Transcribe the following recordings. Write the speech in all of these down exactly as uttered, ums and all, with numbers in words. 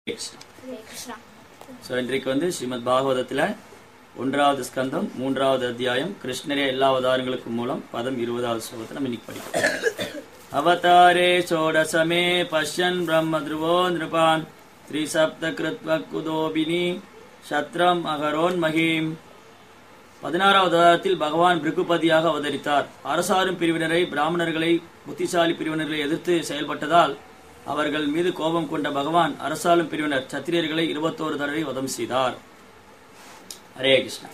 So இன்றைக்கு வந்து ஸ்ரீமத் பாகவதத்தில் ஒன்றாவது ஸ்கந்தம் மூன்றாவது அத்தியாயம் கிருஷ்ணரே எல்லா அவதாரங்களுக்கும் மூலம் பதம் இருபதாவது ஸ்லோகத்தை நம்ம இன்னைக்கு படிக்கிறோம். அவதாரே சோடசமே பஷ்யன் பிரம்ம துருவோ நிருபான் த்ரிசப்த கிருத்வ குதோபினி சத்ரம் அகரோன் மகிம். பதினாறாவது அவதாரத்தில் பகவான் பிருகுபதியாக அவதரித்தார். அரசாரும் பிரிவினரை, பிராமணர்களை, புத்திசாலி பிரிவினர்களை எதிர்த்து செயல்பட்டதால் அவர்கள் மீது கோபம் கொண்ட பகவான் அரசாளும் பிரிவினர் சத்திரியர்களை இருபத்தோரு தடவை வதம் செய்தார். ஹரே கிருஷ்ணா.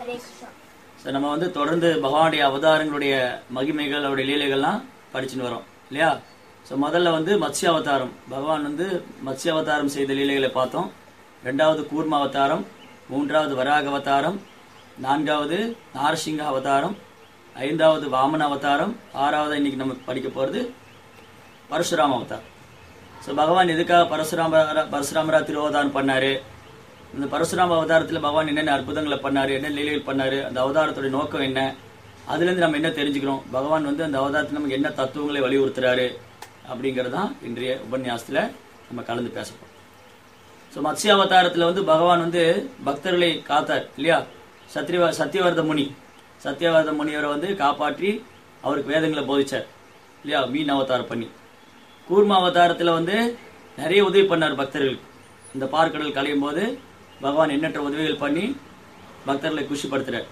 நம்ம வந்து தொடர்ந்து பகவானுடைய அவதாரங்களுடைய மகிமைகள், அவருடைய லீலைகள்லாம் படிச்சுன்னு வரோம் இல்லையா? ஸோ முதல்ல வந்து மத்ஸ்ய அவதாரம், பகவான் வந்து மத்ஸ்ய அவதாரம் செய்த லீலைகளை பார்த்தோம். ரெண்டாவது கூர்ம அவதாரம், மூன்றாவது வராக அவதாரம், நான்காவது நாரசிங்க அவதாரம், ஐந்தாவது வாமன அவதாரம், ஆறாவது இன்னைக்கு நம்ம படிக்க போறது பரசுராம அவதாரம். ஸோ பகவான் எதுக்காக பரசுராம பரசுராமரா திருவதாரம் பண்ணாரு, இந்த பரசுராம அவதாரத்தில் பகவான் என்னென்ன அற்புதங்களை பண்ணாரு, என்ன லீலைகள் பண்ணாரு, அந்த அவதாரத்துடைய நோக்கம் என்ன, அதுலேருந்து நம்ம என்ன தெரிஞ்சுக்கிறோம், பகவான் வந்து அந்த அவதாரத்தில் நமக்கு என்ன தத்துவங்களை வலியுறுத்துறாரு அப்படிங்கிறதான் இன்றைய உபன்யாசத்தில் நம்ம கலந்து பேசப்போம். ஸோ மத்ஸ்ய அவதாரத்தில் வந்து பகவான் வந்து பக்தர்களை காத்தார் இல்லையா? சத்ரிவ சத்தியவர்த முனி சத்தியவர்த முனிவரை வந்து காப்பாற்றி அவருக்கு வேதங்களை போதிச்சார் இல்லையா? மீன் அவதாரம் பண்ணி. கூர்ம அவதாரத்தில் வந்து நிறைய உதவி பண்ணார் பக்தர்களுக்கு. இந்த பார்க்கடல் கலையும் போது பகவான் எண்ணற்ற உதவிகள் பண்ணி பக்தர்களை குஷிப்படுத்துறார்.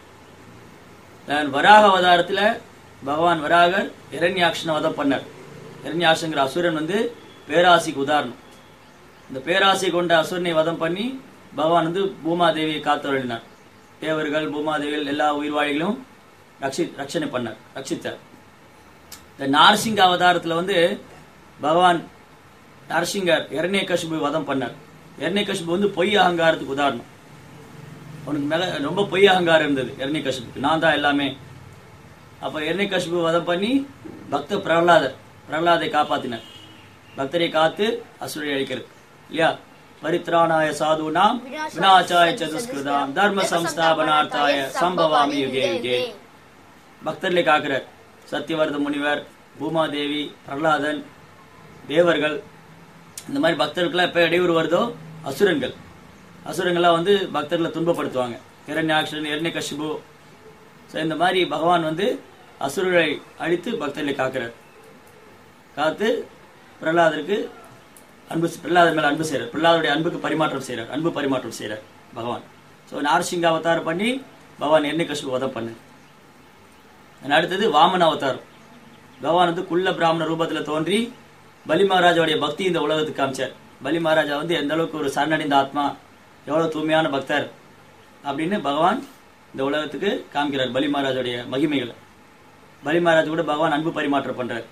வராக அவதாரத்தில் பகவான் வராகர் இரண்யாக்ஷனை வதம் பண்ணார். இரண்யாக்ஷங்கிற அசுரன் வந்து பேராசிக்கு உதாரணம். இந்த பேராசி கொண்ட அசுரனை வதம் பண்ணி பகவான் வந்து பூமாதேவியை காத்தருளினார். தேவர்கள், பூமாதேவிகள், எல்லா உயிர்வாழிகளும் ரட்சி ரட்சணை பண்ணார், ரட்சித்தார். இந்த நாரசிங்க அவதாரத்தில் வந்து பகவான் நரசிங்கர் இரண்யகசிபு வதம் பண்ணார். இரண்யகசிபு வந்து பொய் அகங்காரத்துக்கு உதாரணம். அவனுக்கு மேல ரொம்ப பொய் அகங்காரம் இருந்தது இரண்யகசிபுக்கு, நான் தான் எல்லாமே. அப்ப இரண்யகசிபு வதம் பண்ணி பக்த பிரகலாதர் பிரகலாதை காப்பாத்தினார். பக்தரை காத்து அசுரை அழிக்கிறது இல்லையா? பரித்ராணாய சாதுனாம் விநாசாய சதுஷ்கிருதாம் தர்ம சம்ஸ்தாபனார்த்தாய சம்பவாமி யுகே யுகே. பக்தர்களை காக்கிறார். சத்தியவர்த முனிவர், பூமாதேவி, பிரகலாதன், தேவர்கள், இந்த மாதிரி பக்தர்களுக்கெல்லாம் எப்ப இடையூறு வருதோ அசுரன்கள் அசுரங்கள்லாம் வந்து பக்தர்களை துன்பப்படுத்துவாங்க. இரண்யாக்ஷன், இரண்யகசிபு. இந்த மாதிரி பகவான் வந்து அசுரரை அழித்து பக்தர்களை காக்கிறார். காத்து பிரகலாதருக்கு அன்பு பிரகலாதர் மேல அன்பு செய்யறார். பிரகலாதருடைய அன்புக்கு பரிமாற்றம் செய்யறார், அன்பு பரிமாற்றம் செய்யறார் பகவான். ஸோ நாரசிங்க அவதாரம் பண்ணி பகவான் இரண்யகசிபு வதம் பண்ண. அடுத்தது வாமன அவதாரம். பகவான் வந்து குள்ள பிராமண ரூபத்துல தோன்றி பலி மகாராஜாவுடைய பக்தி இந்த உலகத்துக்கு காமிச்சார். பலி மகாராஜா வந்து எந்த அளவுக்கு ஒரு சரணடைந்த ஆத்மா, எவ்வளவு தூய்மையான பக்தர் அப்படின்னு பகவான் இந்த உலகத்துக்கு காமிக்கிறார். பலி மகாராஜாவுடைய மகிமைகளை பலி மகாராஜ் கூட பகவான் அன்பு பரிமாற்றம் பண்றார்.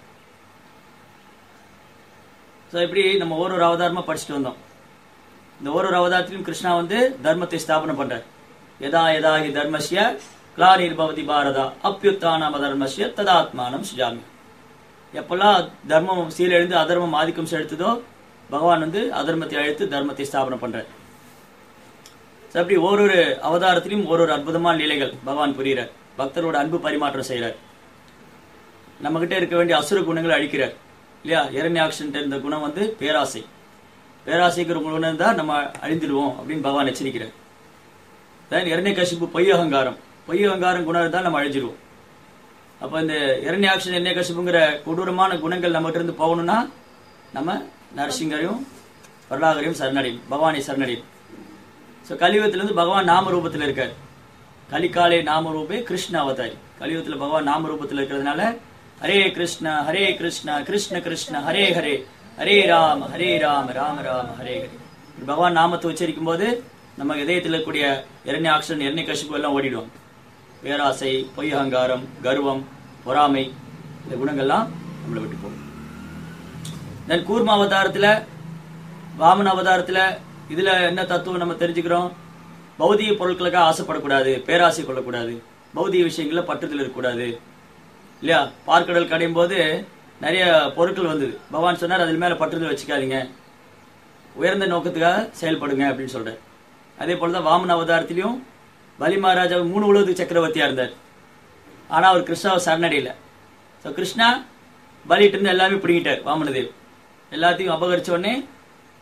ஸோ இப்படி நம்ம ஒரு ஒரு அவதாரமா படிச்சுட்டு வந்தோம். இந்த ஒரு ஒரு அவதாரத்திலும் கிருஷ்ணா வந்து தர்மத்தை ஸ்தாபனம் பண்றார். எதா எதா ஹி தர்மஸ்ய கிளானிர்பவதி பாரதா அப்யுத்தானாம தர்மஸ்ய ததாத்மானம் சுஜாமி. எப்பெல்லாம் தர்மம் சீலெழுந்து அதர்மம் ஆதிக்கம் செலுத்துதோ பகவான் வந்து அதர்மத்தை அழைத்து தர்மத்தை ஸ்தாபனம் பண்றார். அப்படி ஒரு அவதாரத்திலும் ஒரு ஒரு அற்புதமான லீலைகள் பகவான் புரிகிறார். பக்தரோட அன்பு பரிமாற்றம் செய்யறார். நம்ம கிட்ட இருக்க வேண்டிய அசுர குணங்களை அழிக்கிறார் இல்லையா? இரண்யாக்ஷன் இருந்த குணம் வந்து பேராசை. பேராசைக்கிற குணம் தான் நம்ம அழிந்துடுவோம் அப்படின்னு பகவான் எச்சரிக்கிறார். இரண்யகசிபு பொய் அகங்காரம், பொய் அகங்காரம் குணம் இருந்தால் நம்ம அழிஞ்சிருவோம். அப்ப இந்த இரண்யாக்ஷன் இரண்யகசிபுங்கிற கொடூரமான குணங்கள் நம்ம இருந்து போகணும்னா நம்ம நரசிங்கரையும் பிரகலாதரையும் சரணடையும், பகவானை சரணடையும். ஸோ கலியுகத்திலிருந்து பகவான் நாம ரூபத்தில் இருக்கார். கலிகாலே நாம ரூபே கிருஷ்ண அவதாரி. கலியுகத்தில் பகவான் நாம ரூபத்தில் இருக்கிறதுனால ஹரே கிருஷ்ண ஹரே கிருஷ்ண கிருஷ்ண கிருஷ்ண ஹரே ஹரே ஹரே ராம ஹரே ராம ராம ராம ஹரே ஹரே. பகவான் நாமத்தை உச்சரிக்கும் போது நம்ம இதயத்தில் இருக்கக்கூடிய இரண்யாக்ஷன் இரண்யகசிபு எல்லாம் ஓடிடுவோம். பேராசை, பொய் அகங்காரம், கர்வம், பொறாமை, இந்த குணங்கள்லாம் நம்மளை விட்டு போகும். தென் கூர்ம அவதாரத்துல, வாமன அவதாரத்துல இதுல என்ன தத்துவம் நம்ம தெரிஞ்சுக்கிறோம்? பௌதிக பொருட்களுக்காக ஆசைப்படக்கூடாது, பேராசை கொள்ளக்கூடாது, பௌதிக விஷயங்கள்ல பற்றுதல் இருக்கக்கூடாது இல்லையா? பார்க்கடல் கடையும் போது நிறைய பொருட்கள் வந்தது. பகவான் சொன்னார் அதில் மேல பற்றுதல் வச்சுக்காதீங்க, உயர்ந்த நோக்கத்துக்காக செயல்படுங்க அப்படின்னு சொல்றாரு. அதே போலதான் வாமன அவதாரத்திலையும் பலி மகாராஜா மூணு உலகத்துக்கு சக்கரவர்த்தியா இருந்தார். ஆனா அவர் கிருஷ்ணாவை சரணடையில. கிருஷ்ணா பலிட்டு இருந்து எல்லாமே பிடிங்கிட்டார். வாமனதேவ் எல்லாத்தையும் அபகரிச்ச உடனே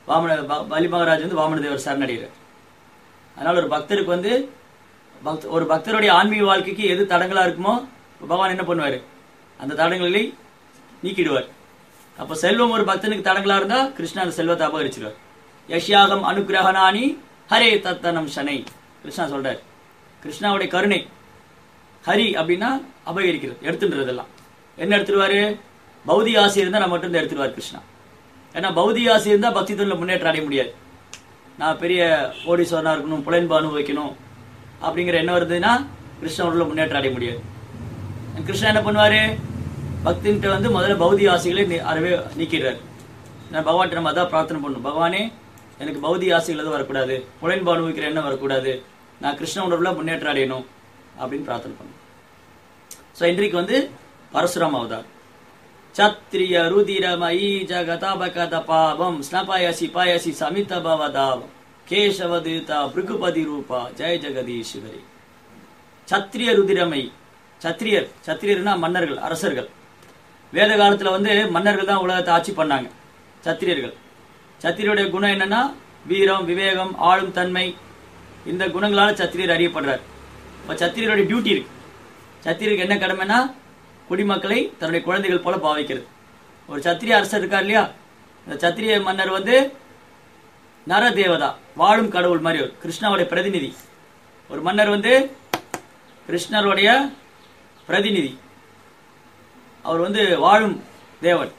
வாமன பலி மகாராஜ் வந்து வாமன தேவர் சரணடைகிறார். அதனால ஒரு பக்தருக்கு வந்து ஒரு பக்தருடைய ஆன்மீக வாழ்க்கைக்கு எது தடங்களா இருக்குமோ பகவான் என்ன பண்ணுவாரு, அந்த தடங்களை நீக்கிடுவார். அப்ப செல்வம் ஒரு பக்தனுக்கு தடங்களா இருந்தா கிருஷ்ணா அந்த செல்வத்தை அபகரிச்சிருவார். யஷ்யாகம் அனுகிரகணானி ஹரே தத்தனம் சனை, கிருஷ்ணா சொல்றாரு. கிருஷ்ணாவுடைய கருணை, ஹரி அப்படின்னா அபகரிக்கிறது, எடுத்துன்றதெல்லாம். என்ன எடுத்துருவாரு, பௌதிக ஆசை இருந்தா நம்ம மட்டும் எடுத்துருவார் கிருஷ்ணா. ஏன்னா பௌதிக ஆசை இருந்தா பக்தி தொழில முன்னேற்றம் அடைய முடியாது. நான் பெரிய கோடீஸ்வரனா இருக்கணும், புலன்பு அனுபவிக்கணும் அப்படிங்கிற என்ன வருதுன்னா கிருஷ்ணாவுள்ள முன்னேற்றம் அடைய முடியாது. கிருஷ்ணா என்ன பண்ணுவாரு, பக்தின்ட்டு வந்து முதல்ல பௌதிக ஆசைகளை அறவே நீக்கிறார். நான் பகவான் நம்ம அதான் பிரார்த்தனை பண்ணணும், பகவானே எனக்கு பௌதிக ஆசைகள் எதுவும் வரக்கூடாது, புலன்பு அனுபவிக்கிற எண்ணம் வரக்கூடாது, நான் கிருஷ்ண உணர்வுல முன்னேற்றம் அடையணும் அப்படின்னு பிரார்த்தனை பண்ணணும். ஸோ இன்றைக்கு வந்து பரசுராம அவதார். சத்ரிய ருதிரமயி ஜகதாபகத பாவம் ஸ்னபாயசி பாயசி சமித பவதாவம் கேசவதீதா பிருகுபதி ரூபா ஜெய ஜெகதீஸ்வரி. சத்திரிய ருதிரமயி, சத்திரியர், சத்திரியர்னா மன்னர்கள், அரசர்கள். வேத காலத்துல வந்து மன்னர்கள் தான் உலகத்தை ஆட்சி பண்ணாங்க, சத்திரியர்கள். சத்திரியருடைய குணம் என்னன்னா வீரம், விவேகம், ஆளும் தன்மை. இந்த குணங்களால சத்திரியர் அறியப்படுறார். இப்ப சத்திரியருடைய டியூட்டி இருக்கு. சத்திரியருக்கு என்ன கடமைன்னா குடிமக்களை தன்னுடைய குழந்தைகள் போல பாவிக்கிறது. ஒரு சத்திரிய அரசர் இருக்கார் இல்லையா, இந்த சத்திரிய மன்னர் வந்து நர தேவதா, வாழும் கடவுள் மாதிரி ஒரு கிருஷ்ணாவுடைய பிரதிநிதி. ஒரு மன்னர் வந்து கிருஷ்ணருடைய பிரதிநிதி, அவர் வந்து வாழும் தேவன்,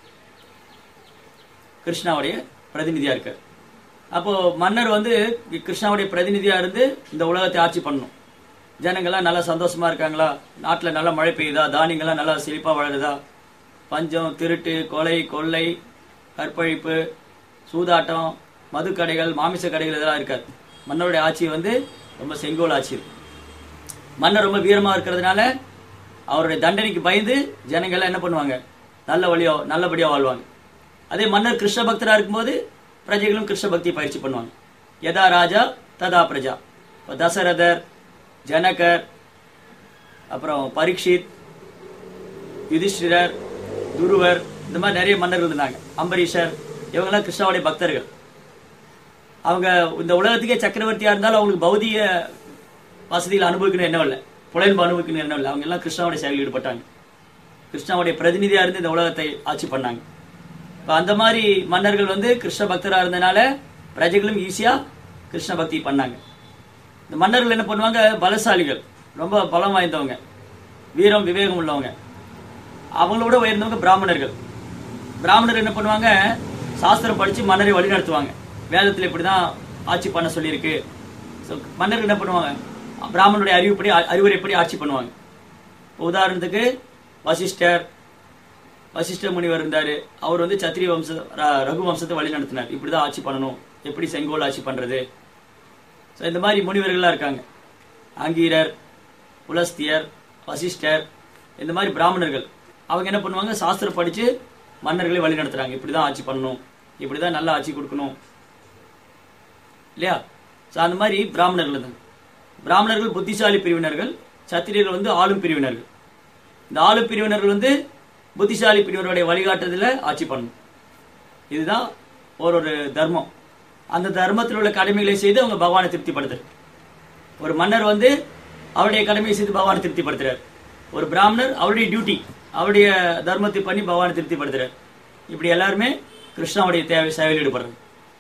கிருஷ்ணாவுடைய பிரதிநிதியா இருக்கார். அப்போ மன்னர் வந்து கிருஷ்ணாவுடைய பிரதிநிதியா இருந்து இந்த உலகத்தை ஆட்சி பண்ணணும். ஜனங்கள்லாம் நல்லா சந்தோஷமா இருக்காங்களா, நாட்டுல நல்லா மழை பெய்யுதா, தானியங்கள்லாம் நல்லா செழிப்பா வளருதா, பஞ்சம், திருட்டு, கொலை, கொள்ளை, கற்பழிப்பு, சூதாட்டம், மது கடைகள், மாமிச கடைகள் இதெல்லாம் இருக்காது. மன்னருடைய ஆட்சி வந்து ரொம்ப செங்கோல் ஆட்சி இருக்கு. மன்னர் ரொம்ப வீரமா இருக்கிறதுனால அவருடைய தண்டனைக்கு பயந்து ஜனங்கள்லாம் என்ன பண்ணுவாங்க, நல்ல வழியோ நல்லபடியா வாழ்வாங்க. அதே மன்னர் கிருஷ்ண பக்தரா இருக்கும்போது பிரஜைகளும் கிருஷ்ண பக்தியை பயிற்சி பண்ணுவாங்க. யதா ராஜா ததா பிரஜா. தசரதர், ஜனகர், அப்புறம் பரீட்சித், யுதிஷ்டிரர், துருவர், இந்த மாதிரி நிறைய மன்னர்கள் இருந்தாங்க. அம்பரீஷர், இவங்கெல்லாம் கிருஷ்ணாவுடைய பக்தர்கள். அவங்க இந்த உலகத்துக்கே சக்கரவர்த்தியா இருந்தாலும் அவங்களுக்கு பௌதிக வசதிகளை அனுபவிக்கணும் என்ன இல்லை, புலன்பு அனுபவிக்கணும் என்ன இல்லை. அவங்க எல்லாம் கிருஷ்ணாவுடைய செயலில் ஈடுபட்டாங்க. கிருஷ்ணாவுடைய பிரதிநிதியா இருந்து இந்த உலகத்தை ஆட்சி பண்ணாங்க. இப்ப அந்த மாதிரி மன்னர்கள் வந்து கிருஷ்ண பக்தரா இருந்தனால பிரஜைகளும் ஈஸியா கிருஷ்ண பக்தி பண்ணாங்க. இந்த மன்னர்கள் என்ன பண்ணுவாங்க, பலசாலிகள், ரொம்ப பலம் வாய்ந்தவங்க, வீரம் விவேகம் உள்ளவங்க. அவங்களோட உயர்ந்தவங்க பிராமணர்கள். பிராமணர் என்ன பண்ணுவாங்க, சாஸ்திரம் படிச்சு மன்னரை வழி நடத்துவாங்க. வேதத்தில் இப்படிதான் ஆட்சி பண்ண சொல்லியிருக்கு. மன்னர்கள் என்ன பண்ணுவாங்க, பிராமணனுடைய அறிவுப்படி அறிவுரைப்படி ஆட்சி பண்ணுவாங்க. உதாரணத்துக்கு வசிஷ்டர், வசிஷ்ட முனிவர் இருந்தாரு. அவர் வந்து சத்திரிய வம்ச ரகு வம்சத்தை வழி நடத்தினார். இப்படிதான் ஆட்சி பண்ணணும், எப்படி செங்கோல் ஆட்சி பண்றது. இந்த மாதிரி முனிவர்கள்லாம் இருக்காங்க. அங்கீரர், புலஸ்தியர், வசிஷ்டர், இந்த மாதிரி பிராமணர்கள். அவங்க என்ன பண்ணுவாங்க, சாஸ்திரம் படிச்சு மன்னர்களை வழி நடத்துறாங்க. இப்படிதான் ஆட்சி பண்ணணும், இப்படிதான் நல்ல ஆட்சி கொடுக்கணும் இல்லையா. அந்த மாதிரி பிராமணர்கள் தான். பிராமணர்கள் புத்திசாலி பிரிவினர்கள், சத்திரியர்கள் வந்து ஆளும் பிரிவினர்கள். இந்த ஆளும் பிரிவினர்கள் வந்து புத்திசாலி பிரிவினருடைய வழிகாட்டுதல ஆட்சி பண்ணணும். இதுதான் ஒரு ஒரு தர்மம். அந்த தர்மத்தில் உள்ள கடமைகளை செய்து அவங்க பகவானை திருப்திப்படுத்துறாரு. ஒரு மன்னர் வந்து அவருடைய கடமையை செய்து பகவானை திருப்திப்படுத்துறாரு. ஒரு பிராமணர் அவருடைய டியூட்டி, அவருடைய தர்மத்தை பண்ணி பகவானை திருப்திப்படுத்துறாரு. இப்படி எல்லாருமே கிருஷ்ணாவுடைய தேவை சேவையில் ஈடுபடுறாங்க.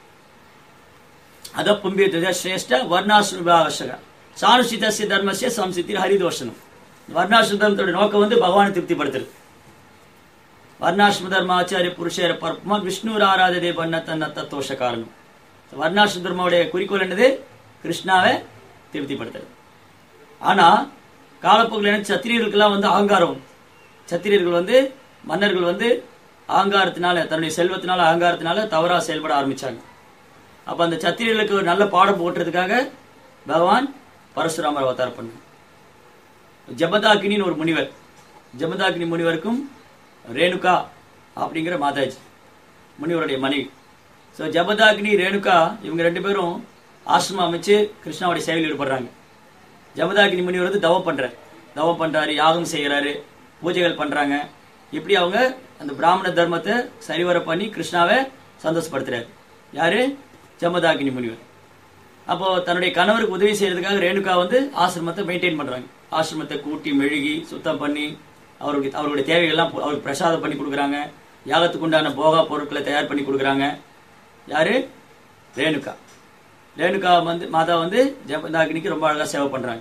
அத பும்பிய சிரேஷ்ட வர்ணாசிரம சானுஷிதஸ்ய தர்மஸ்ய சம்சித்தி ஹரிதோஷனம். வர்ணாசிரம தர்மத்தோட நோக்கம் வந்து பகவானை திருப்திப்படுத்துறது. வர்ணாசிரம தர்ம ஆச்சாரிய புருஷர பரமா விஷ்ணு ஆராததே பண்ண தன்ன தத்தோஷ காரணம். வர்ணாசிரம தர்மாவுடைய குறிக்கோள் என்னது, கிருஷ்ணாவை திருப்திப்படுத்துறது. ஆனா காலப்போக்கில் என்ன, சத்திரியர்களுக்கெல்லாம் வந்து அகங்காரம். சத்திரியர்கள் வந்து மன்னர்கள் வந்து அகங்காரத்தினால, தன்னுடைய செல்வத்தினால அகங்காரத்தினால தவறா செயல்பட ஆரம்பிச்சாங்க. அப்ப அந்த சத்திரியர்களுக்கு ஒரு நல்ல பாடம் போட்டுறதுக்காக பகவான் பரசுராமர் அவதாரம் பண்ண. ஜமதாகினின்னு ஒரு முனிவர், ஜமதாகினி முனிவருக்கும் ரேணுகா அப்படிங்கிற மாதாஜி முனிவருடைய மனைவி. ஸோ ஜமதாகினி, ரேணுகா இவங்க ரெண்டு பேரும் ஆசிரமம் அமைச்சு கிருஷ்ணாவுடைய சேவையில் ஈடுபடுறாங்க. ஜமதாகினி முனிவர் வந்து தவம் பண்றாரு, தவம் பண்றாரு, யாகம் செய்யறாரு, பூஜைகள் பண்றாங்க. இப்படி அவங்க அந்த பிராமண தர்மத்தை சரிவர பண்ணி கிருஷ்ணாவை சந்தோஷப்படுத்துறாரு. யாரு? ஜமதாகினி முனிவர். அப்போ தன்னுடைய கணவருக்கு உதவி செய்யறதுக்காக ரேணுகா வந்து ஆசிரமத்தை மெயின்டைன் பண்றாங்க. ஆசிரமத்தை கூட்டி மெழுகி சுத்தம் பண்ணி அவருக்கு அவருடைய தேவைகள்லாம் அவருக்கு பிரசாதம் பண்ணி கொடுக்குறாங்க. யாகத்துக்கு உண்டான போகா பொருட்களை தயார் பண்ணி கொடுக்குறாங்க. யாரு? ரேணுகா. ரேணுகா வந்து மாதா வந்து ஜமதாகினிக்கு ரொம்ப அழகா சேவை பண்றாங்க.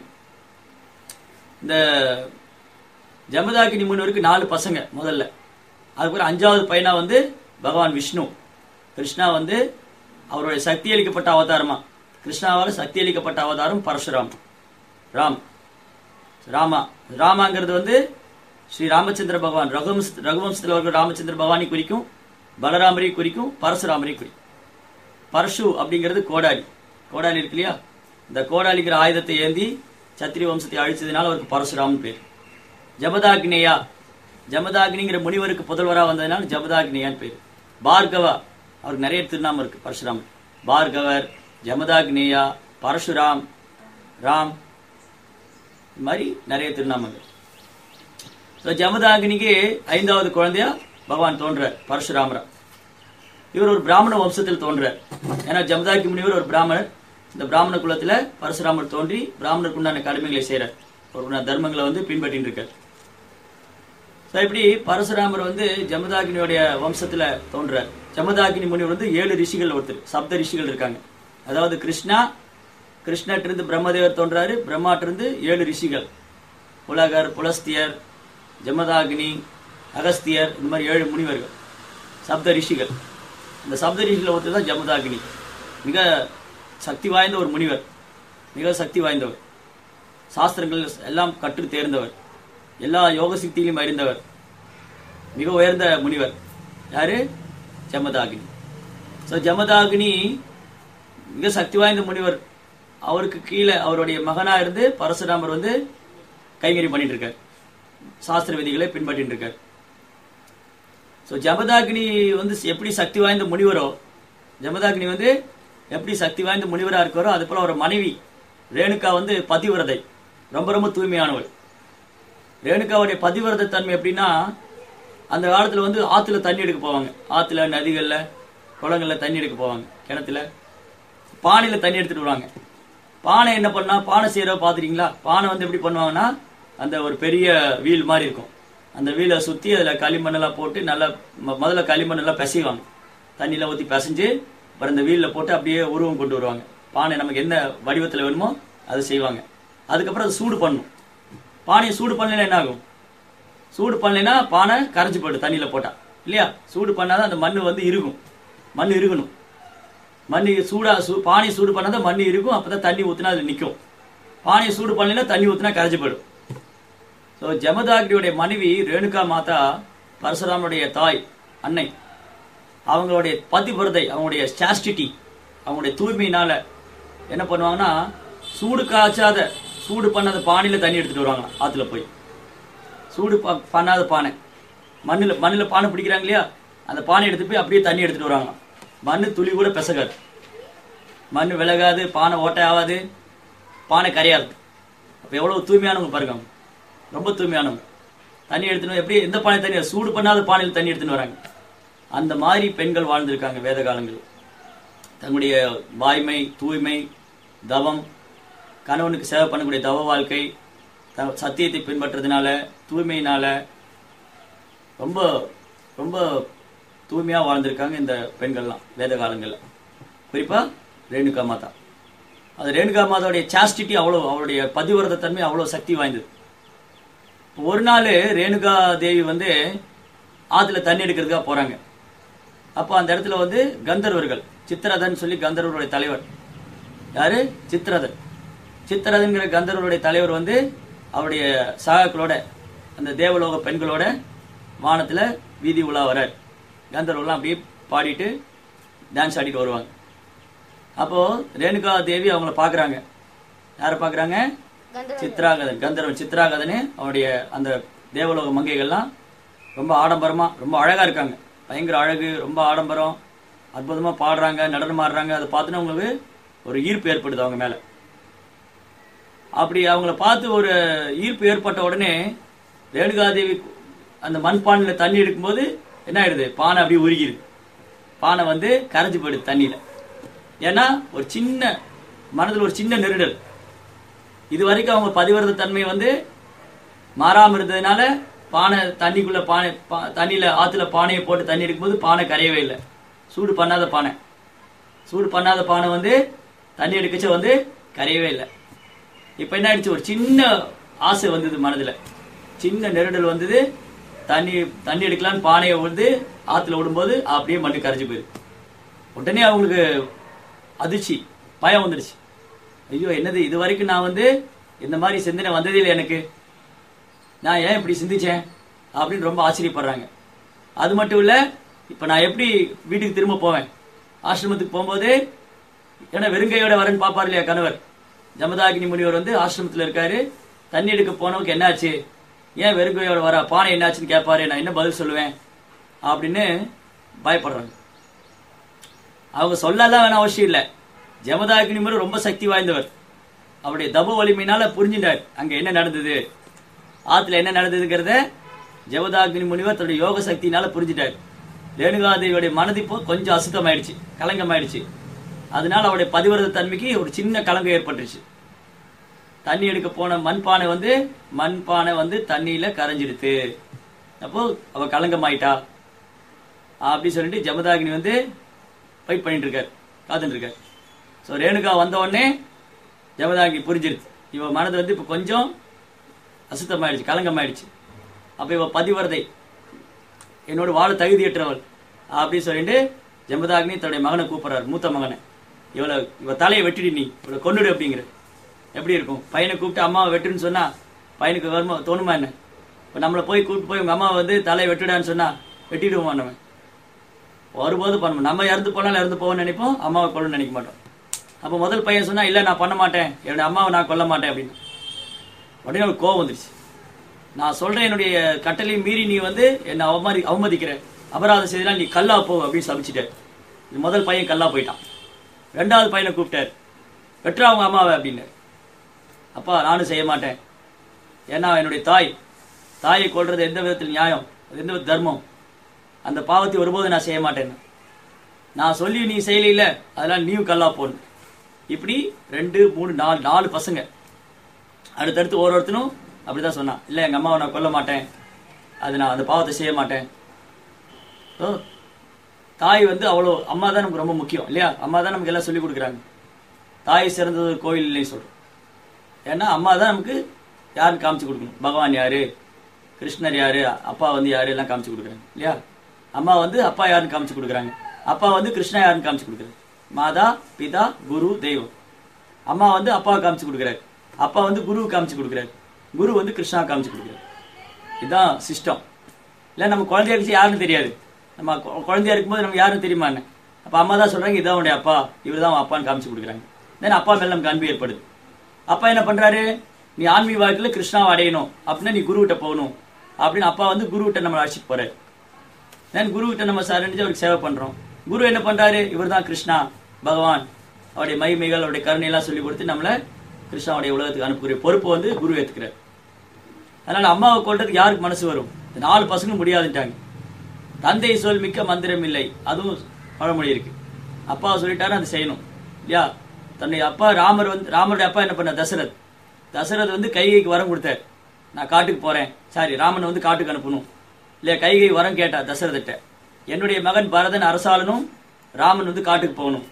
இந்த ஜமதாகினி முனிவருக்கு நாலு பசங்க முதல்ல. அதுக்கப்புறம் அஞ்சாவது பையனா வந்து பகவான் விஷ்ணு. கிருஷ்ணா வந்து அவருடைய சக்தி அளிக்கப்பட்ட அவதாரமா, கிருஷ்ணாவால் சக்தி அளிக்கப்பட்ட அவதாரம் பரசுராம் ராம் ராமா. ராமாங்கிறது வந்து ஸ்ரீ ராமச்சந்திர பகவான் ரகுவம்ச ரகுவம்சத்தில் அவர்கள் ராமச்சந்திர பகவானை குறிக்கும், பலராமரை குறிக்கும், பரசுராமரை குறிக்கும். பரசு அப்படிங்கிறது கோடாலி. கோடாலி இருக்கு இல்லையா? இந்த கோடாலிங்கிற ஆயுதத்தை ஏந்தி சத்திரிய வம்சத்தை அழிச்சதுனால அவருக்கு பரசுராமன் பேர். ஜமதாக்னேயா, ஜமதாக்னிங்கிற முனிவருக்கு புதல்வராக வந்ததுனால ஜமதாக்னேயான்னு பேர். பார்கவா, அவருக்கு நிறைய திருநாமம் இருக்கு. பரசுராமன், பார்கவர், ஜமதாக்னேயா, பரசுராம், ராம், இது மாதிரி நிறைய திருநாமங்கள். ஜமதாகினிக்கு ஐந்தாவது குழந்தையா பகவான் தோன்ற பரசுராமரா. இவர் ஒரு பிராமண வம்சத்தில் தோன்ற. ஏன்னா ஜமதாகி முனிவர் ஒரு பிராமணர். இந்த பிராமண குலத்துல பரசுராமர் தோன்றி பிராமணருக்கு உண்டான கடமைகளை செய்யறார். ஒரு தர்மங்களை வந்து பின்பற்றிட்டு இருக்கார். இப்படி பரசுராமர் வந்து ஜமதாகினியோடைய வம்சத்துல தோன்றார். ஜமதாகினி முனிவர் வந்து ஏழு ரிஷிகள் ஒருத்தர், சப்த ரிஷிகள் இருக்காங்க. அதாவது கிருஷ்ணா, கிருஷ்ணட்டிருந்து பிரம்மதேவர் தோன்றாரு. பிரம்மாட்டிருந்து ஏழு ரிஷிகள், புலகர், புலஸ்தியர், ஜமதாகினி, அகஸ்தியர், இந்த மாதிரி ஏழு முனிவர்கள், சப்த ரிஷிகள். இந்த சப்த ரிஷிகள் ஒருத்தர் தான் ஜமதாகினி. மிக சக்தி வாய்ந்த ஒரு முனிவர், மிக சக்தி வாய்ந்தவர், சாஸ்திரங்கள் எல்லாம் கற்று தேர்ந்தவர், எல்லா யோக சக்தியிலும் அறிந்தவர், மிக உயர்ந்த முனிவர். யாரு? ஜமதாகினி. ஸோ ஜமதாகினி மிக சக்தி வாய்ந்த முனிவர். அவருக்கு கீழே அவருடைய மகனா இருந்து பரசுராமர் வந்து கைங்கறி பண்ணிட்டு இருக்கார், சாஸ்திர விதிகளை பின்பற்றிட்டு இருக்கார். ஸோ ஜமதாகினி வந்து எப்படி சக்தி வாய்ந்த முனிவரோ, ஜமதாகினி வந்து எப்படி சக்தி வாய்ந்த முனிவரா இருக்காரோ, அது போல ஒரு மனைவி ரேணுகா வந்து பதிவிரதை, ரொம்ப ரொம்ப தூய்மையானவள். ரேணுகாவுடைய பதிவிரத தன்மை எப்படின்னா, அந்த காலத்துல வந்து ஆத்துல தண்ணி எடுக்க போவாங்க. ஆத்துல, நதிகள்ல, குளங்கள்ல தண்ணி எடுக்க போவாங்க. கிணத்துல பானையில தண்ணி எடுத்துட்டு வருவாங்க. பானை என்ன பண்ணா, பானை செய்யற பாத்துறீங்களா? பானை வந்து எப்படி பண்ணுவாங்கன்னா, அந்த ஒரு பெரிய வீல் மாதிரி இருக்கும். அந்த வீலை சுத்தி அதுல களிமண்ணெல்லாம் போட்டு நல்லா முதல்ல களிமண்ணெல்லாம் பிசைவாங்க. தண்ணியில ஊற்றி பிசைஞ்சு அப்புறம் இந்த வீல்ல போட்டு அப்படியே உருவம் கொண்டு வருவாங்க. பானை நமக்கு என்ன வடிவத்தில் வேணுமோ அதை செய்வாங்க. அதுக்கப்புறம் அதை சூடு பண்ணணும். பானையை சூடு பண்ணலைன்னா என்ன ஆகும்? சூடு பண்ணலைன்னா பானை கரைஞ்சி போயிடும் தண்ணியில போட்டா, இல்லையா? சூடு பண்ணாதான் அந்த மண் வந்து இருக்கும். மண் இருக்கணும். மண் சூடா பானை சூடு பண்ணாதான் மண் இருக்கும். அப்பதான் தண்ணி ஊத்தினா அது நிற்கும். பானையை சூடு பண்ணலைன்னா தண்ணி ஊத்தினா கரைஞ்சி போயிடும். ஸோ ஜமதாகினியுடைய மனைவி ரேணுகா மாதா, பரசுராமனுடைய தாய், அன்னை, அவங்களுடைய பதிவிரதை, அவங்களுடைய சாஸ்டிட்டி, அவங்களுடைய தூய்மையினால என்ன பண்ணுவாங்கன்னா, சூடு காய்ச்சாத சூடு பண்ணாத பானையில தண்ணி எடுத்துட்டு வருவாங்க. ஆத்துல போய் சூடு பண்ணாத பானை, மண்ணில் மண்ணில் பானை பிடிக்கிறாங்க இல்லையா, அந்த பானை எடுத்து போய் அப்படியே தண்ணி எடுத்துட்டு வருவாங்க. மண்ணு துளி கூட பிசகாது, மண் விலகாது, பானை ஓட்டை ஆகாது, பானை கரையாது. அப்ப எவ்வளவு தூய்மையானவங்க பாருங்க, ரொம்ப தூய்மையானவங்க. தண்ணி எடுத்துன்னு எப்படி, எந்த பானை தண்ணி, சூடு பண்ணாத பானையில் தண்ணி எடுத்துன்னு வராங்க. அந்த மாதிரி பெண்கள் வாழ்ந்திருக்காங்க வேத காலங்கள். தங்களுடைய வாய்மை, தூய்மை, தவம், கணவனுக்கு சேவை பண்ணக்கூடிய தவ வாழ்க்கை, சத்தியத்தை பின்பற்றதுனால, தூய்மையினால ரொம்ப ரொம்ப தூய்மையா வாழ்ந்திருக்காங்க இந்த பெண்கள்லாம் வேத காலங்கள்ல. குறிப்பா ரேணுகா மாதா. அது ரேணுகா மாதாவுடைய சாஸ்டிட்டி அவ்வளவு, அவருடைய பதிவிரத தன்மை அவ்வளவு சக்தி வாய்ந்தது. ஒரு நாள் ரேணுகா தேவி வந்து ஆத்துல தண்ணி எடுக்கிறதுக்காக போறாங்க. அப்போ அந்த இடத்துல வந்து கந்தர்வர்கள், சித்திரதன் சொல்லி கந்தர்வருடைய தலைவர். யாரு? சித்திரதன். சித்திரதன்கிற கந்தர்வருடைய தலைவர் வந்து அவருடைய சகாக்களோட, அந்த தேவலோக பெண்களோட வானத்துல வீதி உலா வரார். கந்தர்வெல்லாம் அப்படியே பாடிட்டு டான்ஸ் ஆடிட்டு வருவாங்க. அப்போ ரேணுகா தேவி அவங்கள பாக்குறாங்க. யாரை பாக்குறாங்க? சித்ராகதன், கந்தர்வன் சித்ராகதனே. அவருடைய அந்த தேவலோக மங்கைகள்லாம் ரொம்ப ஆடம்பரமா, ரொம்ப அழகா இருக்காங்க. பயங்கர அழகு, ரொம்ப ஆடம்பரம், அற்புதமா பாடுறாங்க, நடனம் ஆடுறாங்க. அதை பார்த்துன்னு அவங்களுக்கு ஒரு ஈர்ப்பு ஏற்படுது அவங்க மேல. அப்படி அவங்கள பார்த்து ஒரு ஈர்ப்பு ஏற்பட்ட உடனே ரேணுகாதேவி அந்த மண்பானையில தண்ணி எடுக்கும்போது என்ன ஆயிடுது? பானை அப்படியே உருகிடுது. பானை வந்து கரைஞ்சு போயிடுது தண்ணியில. ஏன்னா ஒரு சின்ன மனதில் ஒரு சின்ன நெருடல். இது வரைக்கும் அவங்க பதிவிரத தன்மை வந்து மாறாம இருந்ததுனால பானை தண்ணிக்குள்ள பானை தண்ணியில ஆத்துல பானையை போட்டு தண்ணி எடுக்கும்போது பானை கரையவே இல்லை. சூடு பண்ணாத பானை சூடு பண்ணாத பானை வந்து தண்ணி எடுக்கச்ச வந்து கரையவே இல்லை. இப்ப என்ன ஆயிடுச்சு, ஒரு சின்ன ஆசை வந்தது மனதுல, சின்ன நெருடல் வந்தது. தண்ணி தண்ணி எடுக்கலான்னு பானையை வந்து ஆத்துல விடும்போது அப்படியே மண்ணு கரைஞ்சு போயிரு. உடனே அவங்களுக்கு அதிர்ச்சி, பயம் வந்துடுச்சு. ஐயோ என்னது, இது வரைக்கும் நான் வந்து இந்த மாதிரி சிந்தனை வந்ததே இல்லை எனக்கு, நான் ஏன் இப்படி சிந்திச்சேன் அப்படின்னு ரொம்ப ஆச்சரியப்படுறாங்க. அது மட்டும் இல்ல, இப்ப நான் எப்படி வீட்டுக்கு திரும்ப போவேன்? ஆசிரமத்துக்கு போகும்போது ஏன்னா வெறுங்கையோட வரன்னு பாப்பாரு இல்லையா கணவர். ஜமதாகினி முனிவர் வந்து ஆசிரமத்துல இருக்காரு. தண்ணி எடுக்க போனவங்க என்னாச்சு, ஏன் வெறுங்கையோட வர, பானை என்னாச்சுன்னு கேட்பாரு, நான் என்ன பதில் சொல்லுவேன் அப்படின்னு பயப்படுறாங்க. அவங்க சொல்லலாம் வேணா அவசியம் இல்லை. ஜமதாகினி முனிவர் ரொம்ப சக்தி வாய்ந்தவர். அவருடைய தப வலிமையினால புரிஞ்சுட்டார் அங்க என்ன நடந்தது, ஆத்துல என்ன நடந்ததுங்கிறத ஜமதாகினி முனிவர் தன்னுடைய யோக சக்தியினால புரிஞ்சுட்டார். ரேணுகாதேவியோடைய மனது இப்போ கொஞ்சம் அசுத்தமாயிடுச்சு, கலங்கமாயிடுச்சு. அதனால அவருடைய பதிவிரத தன்மைக்கு ஒரு சின்ன கலங்கம் ஏற்பட்டுருச்சு. தண்ணி எடுக்க போன மண்பானை வந்து மண்பானை வந்து தண்ணியில கரைஞ்சிடுது. அப்போ அவ கலங்கமாயிட்டா அப்படி சொல்லிட்டு ஜமதாகினி வந்து ஃபைட் பண்ணிட்டு இருக்காரு, காத்துட்டு இருக்காரு. ஸோ ரேணுகா வந்த உடனே ஜமதாகினி புரிஞ்சிருச்சு, இவ மனது வந்து இப்ப கொஞ்சம் அசுத்தமாயிடுச்சு, கலங்கமாயிடுச்சு. அப்ப இவ பதிவிரதை, என்னோட வாழ தகுதியற்றவள் அப்படின்னு சொல்லிட்டு ஜமதாகினி தன்னுடைய மகனை கூப்பிடுறாரு, மூத்த மகனை. இவளை இவ தலையை வெட்டிடு, நீ இவளை கொண்டுடு அப்படிங்கிற. எப்படி இருக்கும், பையனை கூப்பிட்டு அம்மாவை வெட்டுன்னு சொன்னா பையனுக்கு வருமா, தோணுமா என்ன? இப்போ நம்மளை போய் கூப்பிட்டு போய் உங்க அம்மாவை வந்து தலையை வெட்டுடான்னு சொன்னா வெட்டிடுவோம். நம்ம ஒருபோது பண்ண, நம்ம இறந்து போனாலும் இறந்து போவோம்னு நினைப்போம், அம்மாவை கொள்ளணும்னு நினைக்க மாட்டோம். அப்போ முதல் பையன் சொன்னா இல்ல நான் பண்ண மாட்டேன், என்னுடைய அம்மாவை நான் கொல்ல மாட்டேன் அப்படின்னு. உடனே ஒரு கோவம் வந்துருச்சு. நான் சொல்றேன், என்னுடைய கட்டளையும் மீறி நீ வந்து என்னை அவமதி அவமதிக்கிற, அபராதம் செய்தா நீ கல்லா போ அப்படின்னு சபிச்சுட்டார். முதல் பையன் கல்லா போயிட்டான். ரெண்டாவது பையனை கூப்பிட்டார், வெட்டுறா அவங்க அம்மாவை அப்படின்னு. அப்பா நானும் செய்ய மாட்டேன், ஏன்னா என்னுடைய தாய், தாயை கொள்றது எந்த விதத்தில் நியாயம், எந்த வித தர்மம், அந்த பாவத்தை ஒருபோது நான் செய்ய மாட்டேன். நான் சொல்லி நீ செய்யல, அதெல்லாம் நீயும் கல்லா போன்னு. இப்படி ரெண்டு மூணு நாலு நாலு பசங்க அடுத்தடுத்து ஒரு ஒருத்தனும் அப்படிதான் சொன்னான், இல்ல எங்க அம்மாவை நான் கொல்ல மாட்டேன், அது நான் அந்த பாவத்தை செய்ய மாட்டேன். தாய் வந்து அவ்வளோ, அம்மா தான் நமக்கு ரொம்ப முக்கியம் இல்லையா? அம்மா தான் நமக்கு எல்லாம் சொல்லி கொடுக்குறாங்க. தாய் சிறந்தது ஒரு கோயில் இல்லைன்னு சொல்றோம். ஏன்னா அம்மா தான் நமக்கு யாருன்னு காமிச்சு கொடுக்கணும், பகவான் யாரு, கிருஷ்ணர் யாரு, அப்பா வந்து யாரு எல்லாம் காமிச்சு கொடுக்குறாங்க இல்லையா? அம்மா வந்து அப்பா யாருன்னு காமிச்சு கொடுக்குறாங்க, அப்பா வந்து கிருஷ்ணா யாருன்னு காமிச்சு கொடுக்குறாரு. மாதா பிதா குரு தெய்வம். அம்மா வந்து அப்பாவை காமிச்சு கொடுக்குறாரு, அப்பா வந்து குருவை காமிச்சு கொடுக்குறாரு, குரு வந்து கிருஷ்ணா காமிச்சு கொடுக்குறாரு. இதுதான் சிஸ்டம். இல்லை நம்ம குழந்தைய வச்சு யாருன்னு தெரியாது, நம்ம குழந்தையா இருக்கும்போது நமக்கு யாருன்னு தெரியுமா என்ன? அப்ப அம்மா தான் சொல்றாங்க இதான் உடைய அப்பா, இவர் தான் அப்பான்னு காமிச்சு கொடுக்குறாங்க. தென் அப்பா மேல நமக்கு அன்பு ஏற்படுது. அப்பா என்ன பண்றாரு, நீ ஆன்மீக வாழ்க்கையில கிருஷ்ணாவை அடையணும் அப்படின்னா நீ குருவிட்ட போகணும் அப்படின்னு அப்பா வந்து குருவிட்ட நம்ம அழைச்சிட்டு போறாரு. தென் குருவிட்ட நம்ம சரணிச்சு அவருக்கு சேவை பண்றோம். குரு என்ன பண்றாரு, இவர் தான் கிருஷ்ணா பகவான், அவருடைய மகிமைகள் அவருடைய கருணை எல்லாம் சொல்லி கொடுத்து நம்மளை கிருஷ்ணாவுடைய உலகத்துக்கு அனுப்புகிற பொறுப்பு வந்து குரு ஏத்துக்கிறார். அதனால அம்மாவை கொள்றதுக்கு யாருக்கு மனசு வரும்? நாலு பசங்க முடியாதுட்டாங்க. தந்தை சொல் மிக்க மந்திரம் இல்லை, அதுவும் பழமொழி இருக்கு. அப்பா சொல்லிட்டாரு அது செய்யணும் இல்லையா? தன்னுடைய அப்பா ராமர் வந்து, ராமருடைய அப்பா என்ன பண்ண, தசரத் தசரத் வந்து கைகைக்கு வரம் கொடுத்தார், நான் காட்டுக்கு போறேன், சாரி ராமன் வந்து காட்டுக்கு அனுப்பணும் இல்லையா? கைகை வரம் கேட்டா தசரதிட்ட, என்னுடைய மகன் பரதன் அரசாளனும் ராமன் வந்து காட்டுக்கு போகணும்.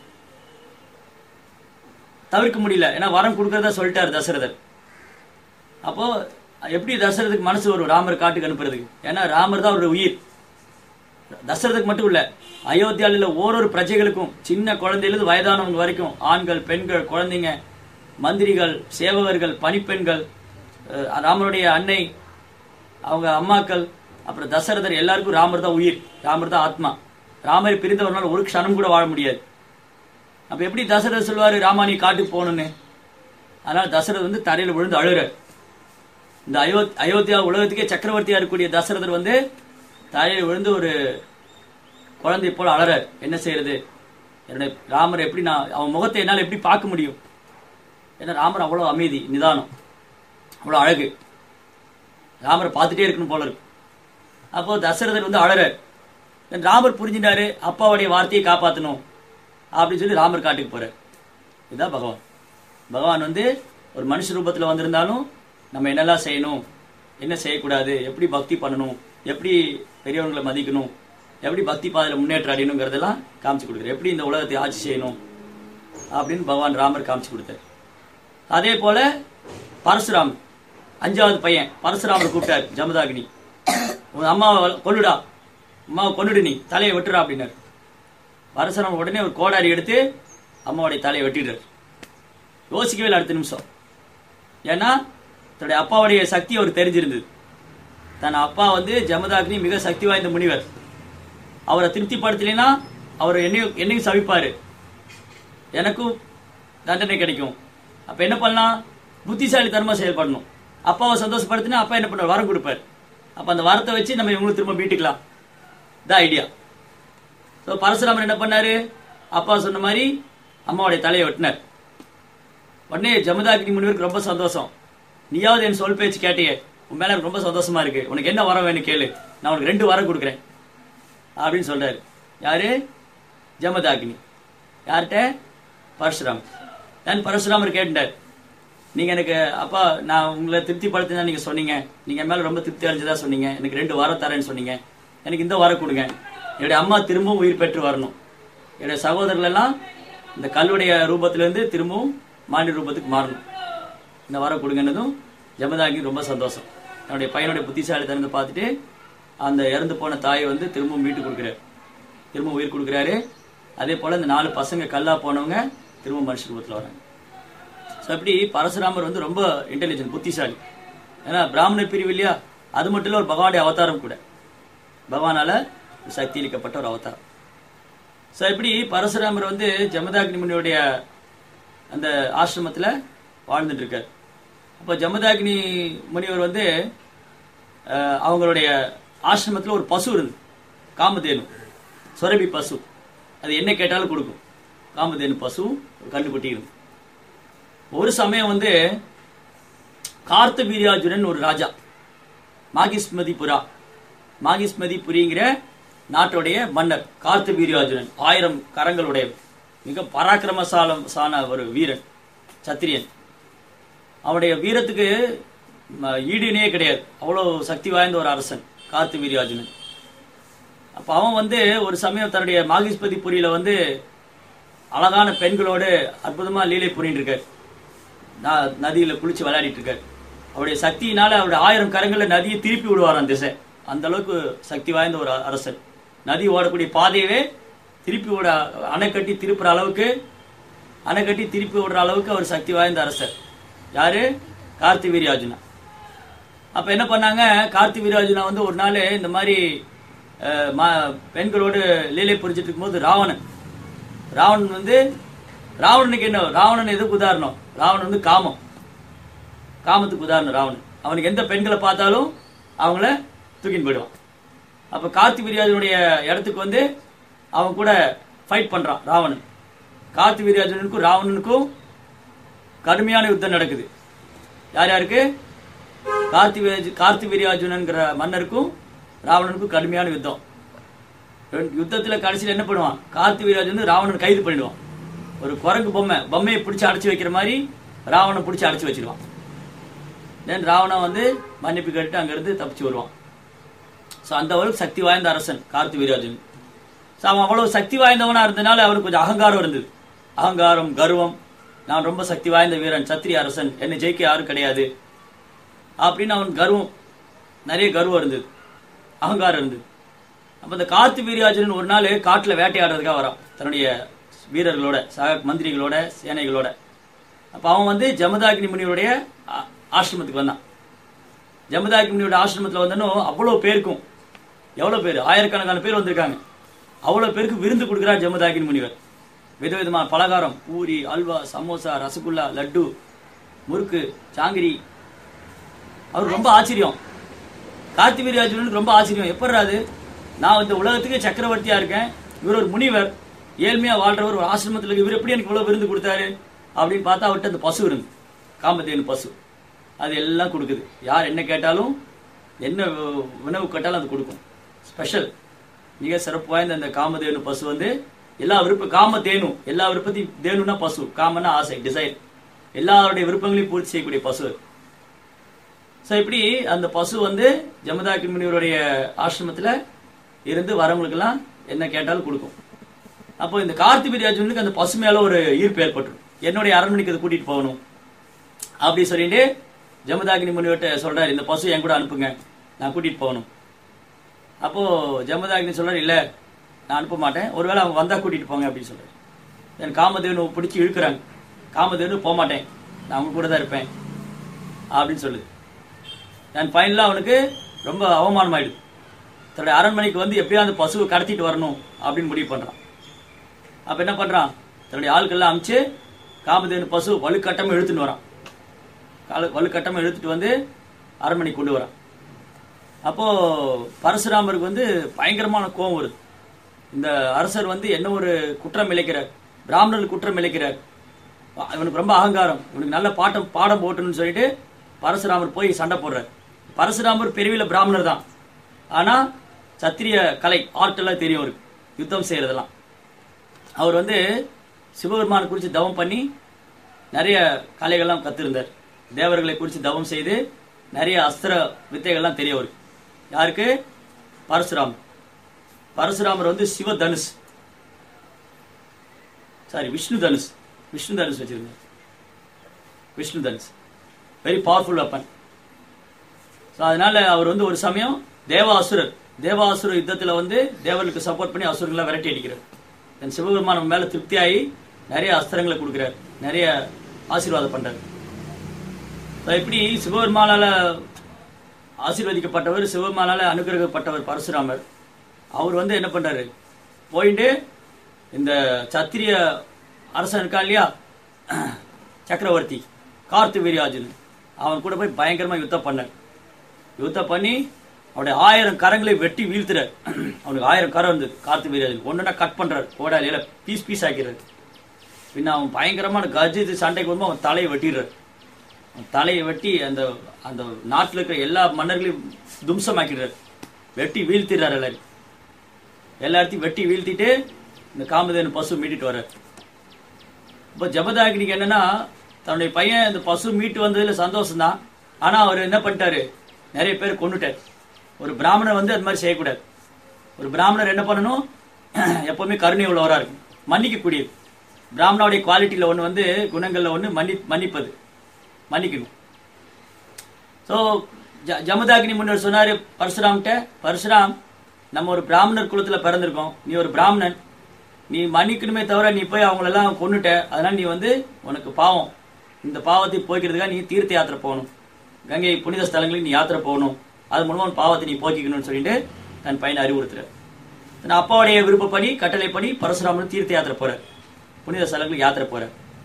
தவிர்க்க முடியல, ஏன்னா வரம் கொடுக்கறதா சொல்லிட்டாரு தசரதர். அப்போ எப்படி தசரதுக்கு மனசு வரும் ராமர் காட்டுக்கு அனுப்புறதுக்கு? ஏன்னா ராமர் தான் அவருடைய உயிர். தசரதுக்கு மட்டும் இல்ல, அயோத்தியாவில் ஓரொரு பிரஜைகளுக்கும், சின்ன குழந்தையிலிருந்து வயதானவங்க வரைக்கும், ஆண்கள் பெண்கள் குழந்தைங்க, மந்திரிகள் சேவகர்கள் பணிப்பெண்கள், ராமருடைய அன்னை அவங்க அம்மாக்கள், அப்புறம் தசரதர், எல்லாருக்கும் ராமர் தான் உயிர், ராமர் தான் ஆத்மா. ராமரை பிரிந்தவர்களால் ஒரு க்ஷணம் கூட வாழ முடியாது. அப்ப எப்படி தசரதர் சொல்லுவாரு ராமா நீ காட்டுக்கு போகணும்னு? அதனால தசரதர் வந்து தரையில விழுந்து அழுற. இந்த அயோ அயோத்தியா உலகத்துக்கே சக்கரவர்த்தியா இருக்கக்கூடிய தசரதர் வந்து தரையில விழுந்து ஒரு குழந்தை போல அழறார். என்ன செய்யறது, என்னுடைய ராமர் எப்படி, நான் அவன் முகத்தை என்னால் எப்படி பார்க்க முடியும்? ஏன்னா ராமர் அவ்வளவு அமைதி, நிதானம், அவ்வளவு அழகு, ராமரை பார்த்துட்டே இருக்கணும் போல இருக்கு. அப்போ தசரதர் வந்து அழறார். ராமர் புரிஞ்சுட்டாரு, அப்பாவுடைய வார்த்தையை காப்பாற்றணும் அப்படின்னு சொல்லி ராமர் காட்டுக்கு போறார். இதுதான் பகவான். பகவான் வந்து ஒரு மனுஷ ரூபத்தில் வந்திருந்தாலும் நம்ம என்னெல்லாம் செய்யணும், என்ன செய்யக்கூடாது, எப்படி பக்தி பண்ணணும், எப்படி பெரியவங்களை மதிக்கணும், எப்படி பக்தி பாதையில் முன்னேற்றம் அடையணுங்கிறதெல்லாம் காமிச்சு கொடுக்குறாரு. எப்படி இந்த உலகத்தை ஆட்சி செய்யணும் அப்படின்னு பகவான் ராமர் காமிச்சு கொடுத்தார். அதே போல பரசுராமர் அஞ்சாவது பையன் பரசுராமர் கூப்பிட்டார் ஜமதாகினி, உன் அம்மாவை கொல்லுடா, அம்மாவை கொண்டுடு, நீ தலையை வெட்டுறா அப்படின்னாரு. பரசுராமர் உடனே ஒரு கோடாரி எடுத்து அம்மாவுடைய தலையை வெட்டிடுறார். யோசிக்கவே இல்லை அடுத்த நிமிஷம். ஏன்னா தன்னுடைய அப்பாவுடைய சக்தி அவருக்கு தெரிஞ்சிருந்தது. தன் அப்பா வந்து ஜமதாகினி மிக சக்தி வாய்ந்த முனிவர், அவரை திருப்திப்படுத்தலைன்னா அவர் என்னையும் என்னையும் சவிப்பாரு, எனக்கும் தண்டனை கிடைக்கும். அப்ப என்ன பண்ணலாம், புத்திசாலித்தனமா செயல்படணும். அப்பாவை சந்தோஷப்படுத்தினா அப்பா என்ன பண்ணுவார், வரம் கொடுப்பார். அப்ப அந்த வரத்தை வச்சு நம்ம இவங்களுக்கு திரும்ப மீட்டுக்கலாம். இதான் ஐடியா. ஸோ பரசுராமர் என்ன பண்ணாரு, அப்பா சொன்ன மாதிரி அம்மாவுடைய தலையை வெட்டினார். உடனே ஜமதாகினி முனிவருக்கு ரொம்ப சந்தோஷம். நீயாவது என் சொல் பேச்சு கேட்டியே, உன் மேல எனக்கு ரொம்ப சந்தோஷமா இருக்கு, உனக்கு என்ன வரம் வேணும் கேளு, நான் உனக்கு ரெண்டு வரம் கொடுக்குறேன் அப்படின்னு சொல்றாரு. யாரு, ஜமதாகினி. யார்கிட்ட, பரசுராமர். நான் பரசுராமர் கேட்டார், நீங்க எனக்கு அப்பா நான் உங்களை திருப்திப்படுத்தினா நீங்க சொன்னீங்க, நீங்க மேல ரொம்ப திருப்தி அடைஞ்சதா சொன்னீங்க, எனக்கு ரெண்டு வாரம் தரேன்னு சொன்னீங்க, எனக்கு இந்த வாரம் கொடுங்க, என்னுடைய அம்மா திரும்பவும் உயிர் பெற்று வரணும், என்னுடைய சகோதரர்கள் எல்லாம் இந்த கல்லுடைய ரூபத்திலிருந்து திரும்பவும் மாநில ரூபத்துக்கு மாறணும், இந்த வாரம் கொடுங்கன்னதும் ஜமதாகினி ரொம்ப சந்தோஷம். என்னுடைய பையனுடைய புத்திசாலித்தனத்தை பார்த்துட்டு அந்த இறந்து போன தாயை வந்து திரும்பவும் மீட்டு கொடுக்குறாரு, திரும்ப உயிர் கொடுக்குறாரு. அதே போல இந்த நாலு பசங்க கல்லா போனவங்க திரும்ப மனுஷ ரூபத்தில் வராங்க. ஸோ அப்படி பரசுராமர் வந்து ரொம்ப இன்டெலிஜென்ட், புத்திசாலி. ஏன்னா பிராமண பிரிவு இல்லையா, அது மட்டும் இல்லை ஒரு பகவானுடைய அவதாரம் கூட, பகவானால சக்தி அளிக்கப்பட்ட ஒரு அவதாரம். ஸோ இப்படி பரசுராமர் வந்து ஜமதாகினி முனியுடைய அந்த ஆசிரமத்தில் வாழ்ந்துட்டு இருக்கார். அப்போ ஜமதாகினி முனிவர் வந்து அவங்களுடைய ஆசிரமத்தில் ஒரு பசு இருந்து, காமதேனு, சுரபி பசு, அது என்ன கேட்டாலும் கொடுக்கும். காமதேனு பசு ஒரு கண்டுபிட்டி இருந்து. ஒரு சமயம் வந்து கார்த்தவீர்யார்ஜுனன் ஒரு ராஜா, மாகிஸ்மதிபுரா, மாகிஸ்மதிபுரிங்கிற நாட்டுடைய மன்னர் கார்த்தவீர்யார்ஜுனன், ஆயிரம் கரங்களுடைய மிக பராக்கிரமசாலமான ஒரு வீரன், சத்திரியன். அவனுடைய வீரத்துக்கு ஈடு இணையே கிடையாது, அவ்வளவு சக்தி வாய்ந்த ஒரு அரசன் கார்த்தவீர்யார்ஜுனன். அப்ப அவன் வந்து ஒரு சமயம் தன்னுடைய மாகிஸ்மதிபுரியில வந்து அழகான பெண்களோடு அற்புதமா லீலை புரிந்து இருக்கார், நதியில குளிச்சு விளையாடிட்டு இருக்காரு. அவருடைய சக்தியினால அவருடைய ஆயிரம் கரங்கள்ல நதியை திருப்பி விடுவாராம் திசை. அந்த அளவுக்கு சக்தி வாய்ந்த ஒரு அரசன். நதி ஓடக்கூடிய பாதையவே திருப்பி விட, அணை கட்டி திருப்புற அளவுக்கு, அணை கட்டி திருப்பி விடுற அளவுக்கு அவர் சக்தி வாய்ந்த அரசர். யாரு, கார்த்தவீர்யார்ஜுனா. அப்ப என்ன பண்ணாங்க, கார்த்தவீர்யார்ஜுனா வந்து ஒரு நாள் இந்த மாதிரி பெண்களோடு லீலை புரிஞ்சிட்டு இருக்கும்போது ராவணன் ராவணன் வந்து ராவணனுக்கு என்ன, ராவணன் எதுக்கு உதாரணம், ராவணன் வந்து காமம், காமத்துக்கு உதாரணம் ராவணன். அவனுக்கு எந்த பெண்களை பார்த்தாலும் அவங்கள தூக்கின்னு போயிடுவான். அப்ப கார்த்தவீர்யார்ஜுனுடைய இடத்துக்கு வந்து அவன் கூட ஃபைட் பண்றான் ராவணன். கார்த்தவீர்யார்ஜுனனுக்கும் ராவணனுக்கும் கடுமையான யுத்தம் நடக்குது. யார் யாருக்கு, கார்த்திவீர் கார்த்தவீர்யார்ஜுனன்கிற மன்னருக்கும் ராவணனுக்கும் கடுமையான யுத்தம். யுத்தத்துல கடைசியில் என்ன பண்ணுவான், கார்த்தவீர்யார்ஜுனன் ராவணன் கைது பண்ணிடுவான். ஒரு குரங்கு பொம்மை பொம்மையை பிடிச்சி அடைச்சி வைக்கிற மாதிரி ராவணனை பிடிச்சி அடைச்சி வச்சிருவான். தென் ராவணன் வந்து மன்னிப்பு கேட்டு அங்கிருந்து தப்பிச்சு வருவான். ஸோ அந்த அளவுக்கு சக்தி வாய்ந்த அரசன் கார்த்தவீர்யார்ஜுனன். ஸோ அவன் அவ்வளவு சக்தி வாய்ந்தவனா இருந்தனால அவனுக்கு கொஞ்சம் அகங்காரம் இருந்தது. அகங்காரம், கர்வம், நான் ரொம்ப சக்தி வாய்ந்த வீரன், சத்திரிய அரசன், என்னை ஜெயிக்க யாரும் கிடையாது அப்படின்னு அவன் கர்வம், நிறைய கர்வம் இருந்தது, அகங்காரம் இருந்தது. அப்ப இந்த கார்த்தவீர்யார்ஜுனன் ஒரு நாள் காட்டுல வேட்டையாடுறதுக்காக வரான் தன்னுடைய வீரர்களோட, சக மந்திரிகளோட, சேனைகளோட. அப்ப அவன் வந்து ஜமதாகினி முனிவருடைய ஆசிரமத்துக்கு வந்தான். ஜமதாகினி முனியோட ஆசிரமத்தில் வந்தனும் அவ்வளவு பேருக்கும், எவ்வளவு பேர், ஆயிரக்கணக்கான பேர் வந்திருக்காங்க. அவ்வளவு பேருக்கு விருந்து கொடுக்கிறார் ஜமதாகினி முனிவர். விதவிதமான பலகாரம், பூரி, அல்வா, சமோசா, ரசகுல்லா, லட்டு, முறுக்கு, ஜாங்கிரி. அவர் ரொம்ப ஆச்சரியம், கார்த்தவீர்யார்ஜுனனுக்கு ரொம்ப ஆச்சரியம். எப்படாது, நான் இந்த உலகத்துக்கு சக்கரவர்த்தியா இருக்கேன், இவர் ஒரு முனிவர், ஏழ்மையா வாழ்றவர், ஒரு ஆசிரமத்தில் இவர் எப்படி எனக்கு இவ்வளவு விருந்து கொடுத்தாரு அப்படின்னு பார்த்தா அவர்கிட்ட அந்த பசு இருந்து, காமதேனு பசு, அது எல்லாம் கொடுக்குது. யார் என்ன கேட்டாலும், என்ன உணவு கேட்டாலும் அது கொடுக்கும். ஸ்பெஷல் மிக சிறப்பு வாய்ந்த இந்த காமதேனு பசு வந்து எல்லா விருப்ப காம தேனு எல்லா விருப்பத்தையும் தேனுனா பசு, காமனா ஆசை, டிசைர், எல்லாருடைய விருப்பங்களையும் பூர்த்தி செய்யக்கூடிய பசு. ஸோ இப்படி அந்த பசு வந்து ஜமதாக்கினி முனிவருடைய ஆசிரமத்தில் இருந்து வரவங்களுக்கு எல்லாம் என்ன கேட்டாலும் கொடுக்கும். அப்போ இந்த கார்த்திபீர்யார்ஜுனனுக்கு அந்த பசு மேல ஒரு ஈர்ப்பு ஏற்பட்டுரும். என்னுடைய அரண்மனைக்கு அதை கூட்டிட்டு போகணும் அப்படி சொல்லிட்டு ஜமதாக்கினி முனிவர்கிட்ட சொல்றாரு, இந்த பசு என் கூட அனுப்புங்க, நான் கூட்டிட்டு போகணும். அப்போ ஜமதாக்கினி சொல்றாரு, இல்ல நான் அனுப்ப மாட்டேன், ஒருவேளை அவங்க வந்தா கூட்டிட்டு போங்க அப்படின்னு சொல்றாரு. என் காமதேனு பிடிச்சி இழுக்கிறாங்க. காமதேனு போக மாட்டேன், நான் அவங்க கூட தான் இருப்பேன் அப்படின்னு சொல்லுது. நான் ஃபைனலா அவனுக்கு ரொம்ப அவமானம் ஆயிடுது. தன்னுடைய அரண்மனைக்கு வந்து எப்படியா அந்த பசுவை கடத்திட்டு வரணும் அப்படின்னு முடிவு பண்றான். அப்ப என்ன பண்றான், தன்னுடைய ஆட்கள்லாம் அமிச்சு காமதேனு பசு வலுக்கட்டமா இழுத்துட்டு வரான். வலுக்கட்டமா இழுத்துட்டு வந்து அரண்மனைக்கு கொண்டு வரான். அப்போ பரசுராமருக்கு வந்து பயங்கரமான கோபம் வருது. இந்த அரசர் வந்து என்ன ஒரு குற்றம் இழைக்கிறார், பிராமணர்கள் குற்றம் இழைக்கிறார், இவனுக்கு ரொம்ப அகங்காரம், இவனுக்கு நல்ல பாட்டம் பாடம் போட்டணும்னு சொல்லிட்டு பரசுராமர் போய் சண்டை போடுறார். பரசுராமர் பெருவில பிராமணர் தான், ஆனா சத்திரிய கலை ஆர்ட் எல்லாம் தெரியும் அவருக்கு, யுத்தம் செய்யறதெல்லாம். அவர் வந்து சிவபெருமானை குறித்து தவம் பண்ணி நிறைய கலைகள்லாம் கத்திருந்தார். தேவர்களை குறித்து தவம் செய்து நிறைய அஸ்திர வித்தைகள்லாம் தெரிய அவருக்கு. யாருக்கு? பரசுராமர். பரசுராமர் வந்து சிவ தனுஷ் சாரி விஷ்ணு தனுஷ் விஷ்ணு தனுஷ் வச்சிருந்தார். விஷ்ணு தனுஷ் வெரி பவர்ஃபுல் வெப்பன். அதனால அவர் வந்து ஒரு சமயம் தேவாசுரர் தேவாசுர யுத்தத்துல வந்து தேவர்களுக்கு சப்போர்ட் பண்ணி அசுரங்களை விரட்டி அடிக்கிறார். தன் சிவபெருமான மேல திருப்தியாகி நிறைய அஸ்திரங்களை கொடுக்கிறார், நிறைய ஆசீர்வாதம் பண்றாரு. இப்படி சிவபெருமானால ஆசீர்வதிக்கப்பட்டவர், சிவபெருமானால அனுகிரகப்பட்டவர் பரசுராமர். அவர் வந்து என்ன பண்றாரு, போயிட்டு இந்த சத்திரிய அரசன் இருக்கா இல்லையா சக்கரவர்த்தி கார்த்திபீர்யார்ஜுனன், அவன் கூட போய் பயங்கரமா யுத்தம் பண்ணார். யுத்தம் பண்ணி அவனுடைய ஆயிரம் கரங்களை வெட்டி வீழ்த்துறார். அவனுக்கு ஆயிரம் கரம் இருந்தது. கார்த்திபீர்யார்ஜுனன் ஒன்றுனா கட் பண்றாரு, கோடாலியில பீஸ் பீஸ் ஆக்கிறாரு. பின்ன அவன் பயங்கரமான கர்ஜித்து சண்டைக்கு வரும்போது அவன் தலையை வெட்டிடுறாரு. தலையை வெட்டி அந்த அந்த நாட்டில் இருக்கிற எல்லா மன்னர்களையும் தும்சமாக்கிடுறாரு, வெட்டி வீழ்த்திடுறாரு. எல்லாரும் எல்லாத்தையும் வெட்டி வீழ்த்திட்டு இந்த காமதேனு பசு மீட்டிட்டு வர்றாரு. இப்போ ஜமதாகினிக்கு என்னன்னா, தன்னுடைய பையன் இந்த பசு மீட்டு வந்ததுல சந்தோஷம் தான், ஆனா அவர் என்ன பண்ணிட்டாரு, நிறைய பேர் கொண்டுட்டார். ஒரு பிராமணர் வந்து அது மாதிரி செய்யக்கூடாது. ஒரு பிராமணர் என்ன பண்ணணும், எப்பவுமே கருணை உள்ளவரா இருக்கும், மன்னிக்க கூடியது. பிராமணனுடைய குவாலிட்டியில ஒண்ணு வந்து குணங்கள்ல ஒண்ணு மன்னி மன்னிப்பது மன்னிக்கணும். சோ ஜமதாகினி முன்னர் சொன்னாரு பரசுராம்கிட்ட, பரசுராம் நம்ம ஒரு பிராமணர் குலத்துல பிறந்திருக்கோம், நீ ஒரு பிராமணன், நீ மன்னிக்கணுமே தவிர நீ போய் அவங்களெல்லாம் கொன்னுட்ட, அதனால நீ வந்து உனக்கு பாவம், இந்த பாவத்தை போய்க்கிறதுக்காக நீ தீர்த்த யாத்திரை போகணும், கங்கை புனித ஸ்தலங்களுக்கு நீ யாத்திரை போகணும், அது மூலமா பாவத்தை நீ போக்கிக்கணும்னு சொல்லிட்டு தன் பையனை அறிவுறுத்துற. தன் அப்பாவுடைய விருப்பப்படி கட்டளைப்படி பரசுராமர் தீர்த்த யாத்திரை போற, புனித ஸ்தலங்களுக்கு யாத்திரை போற.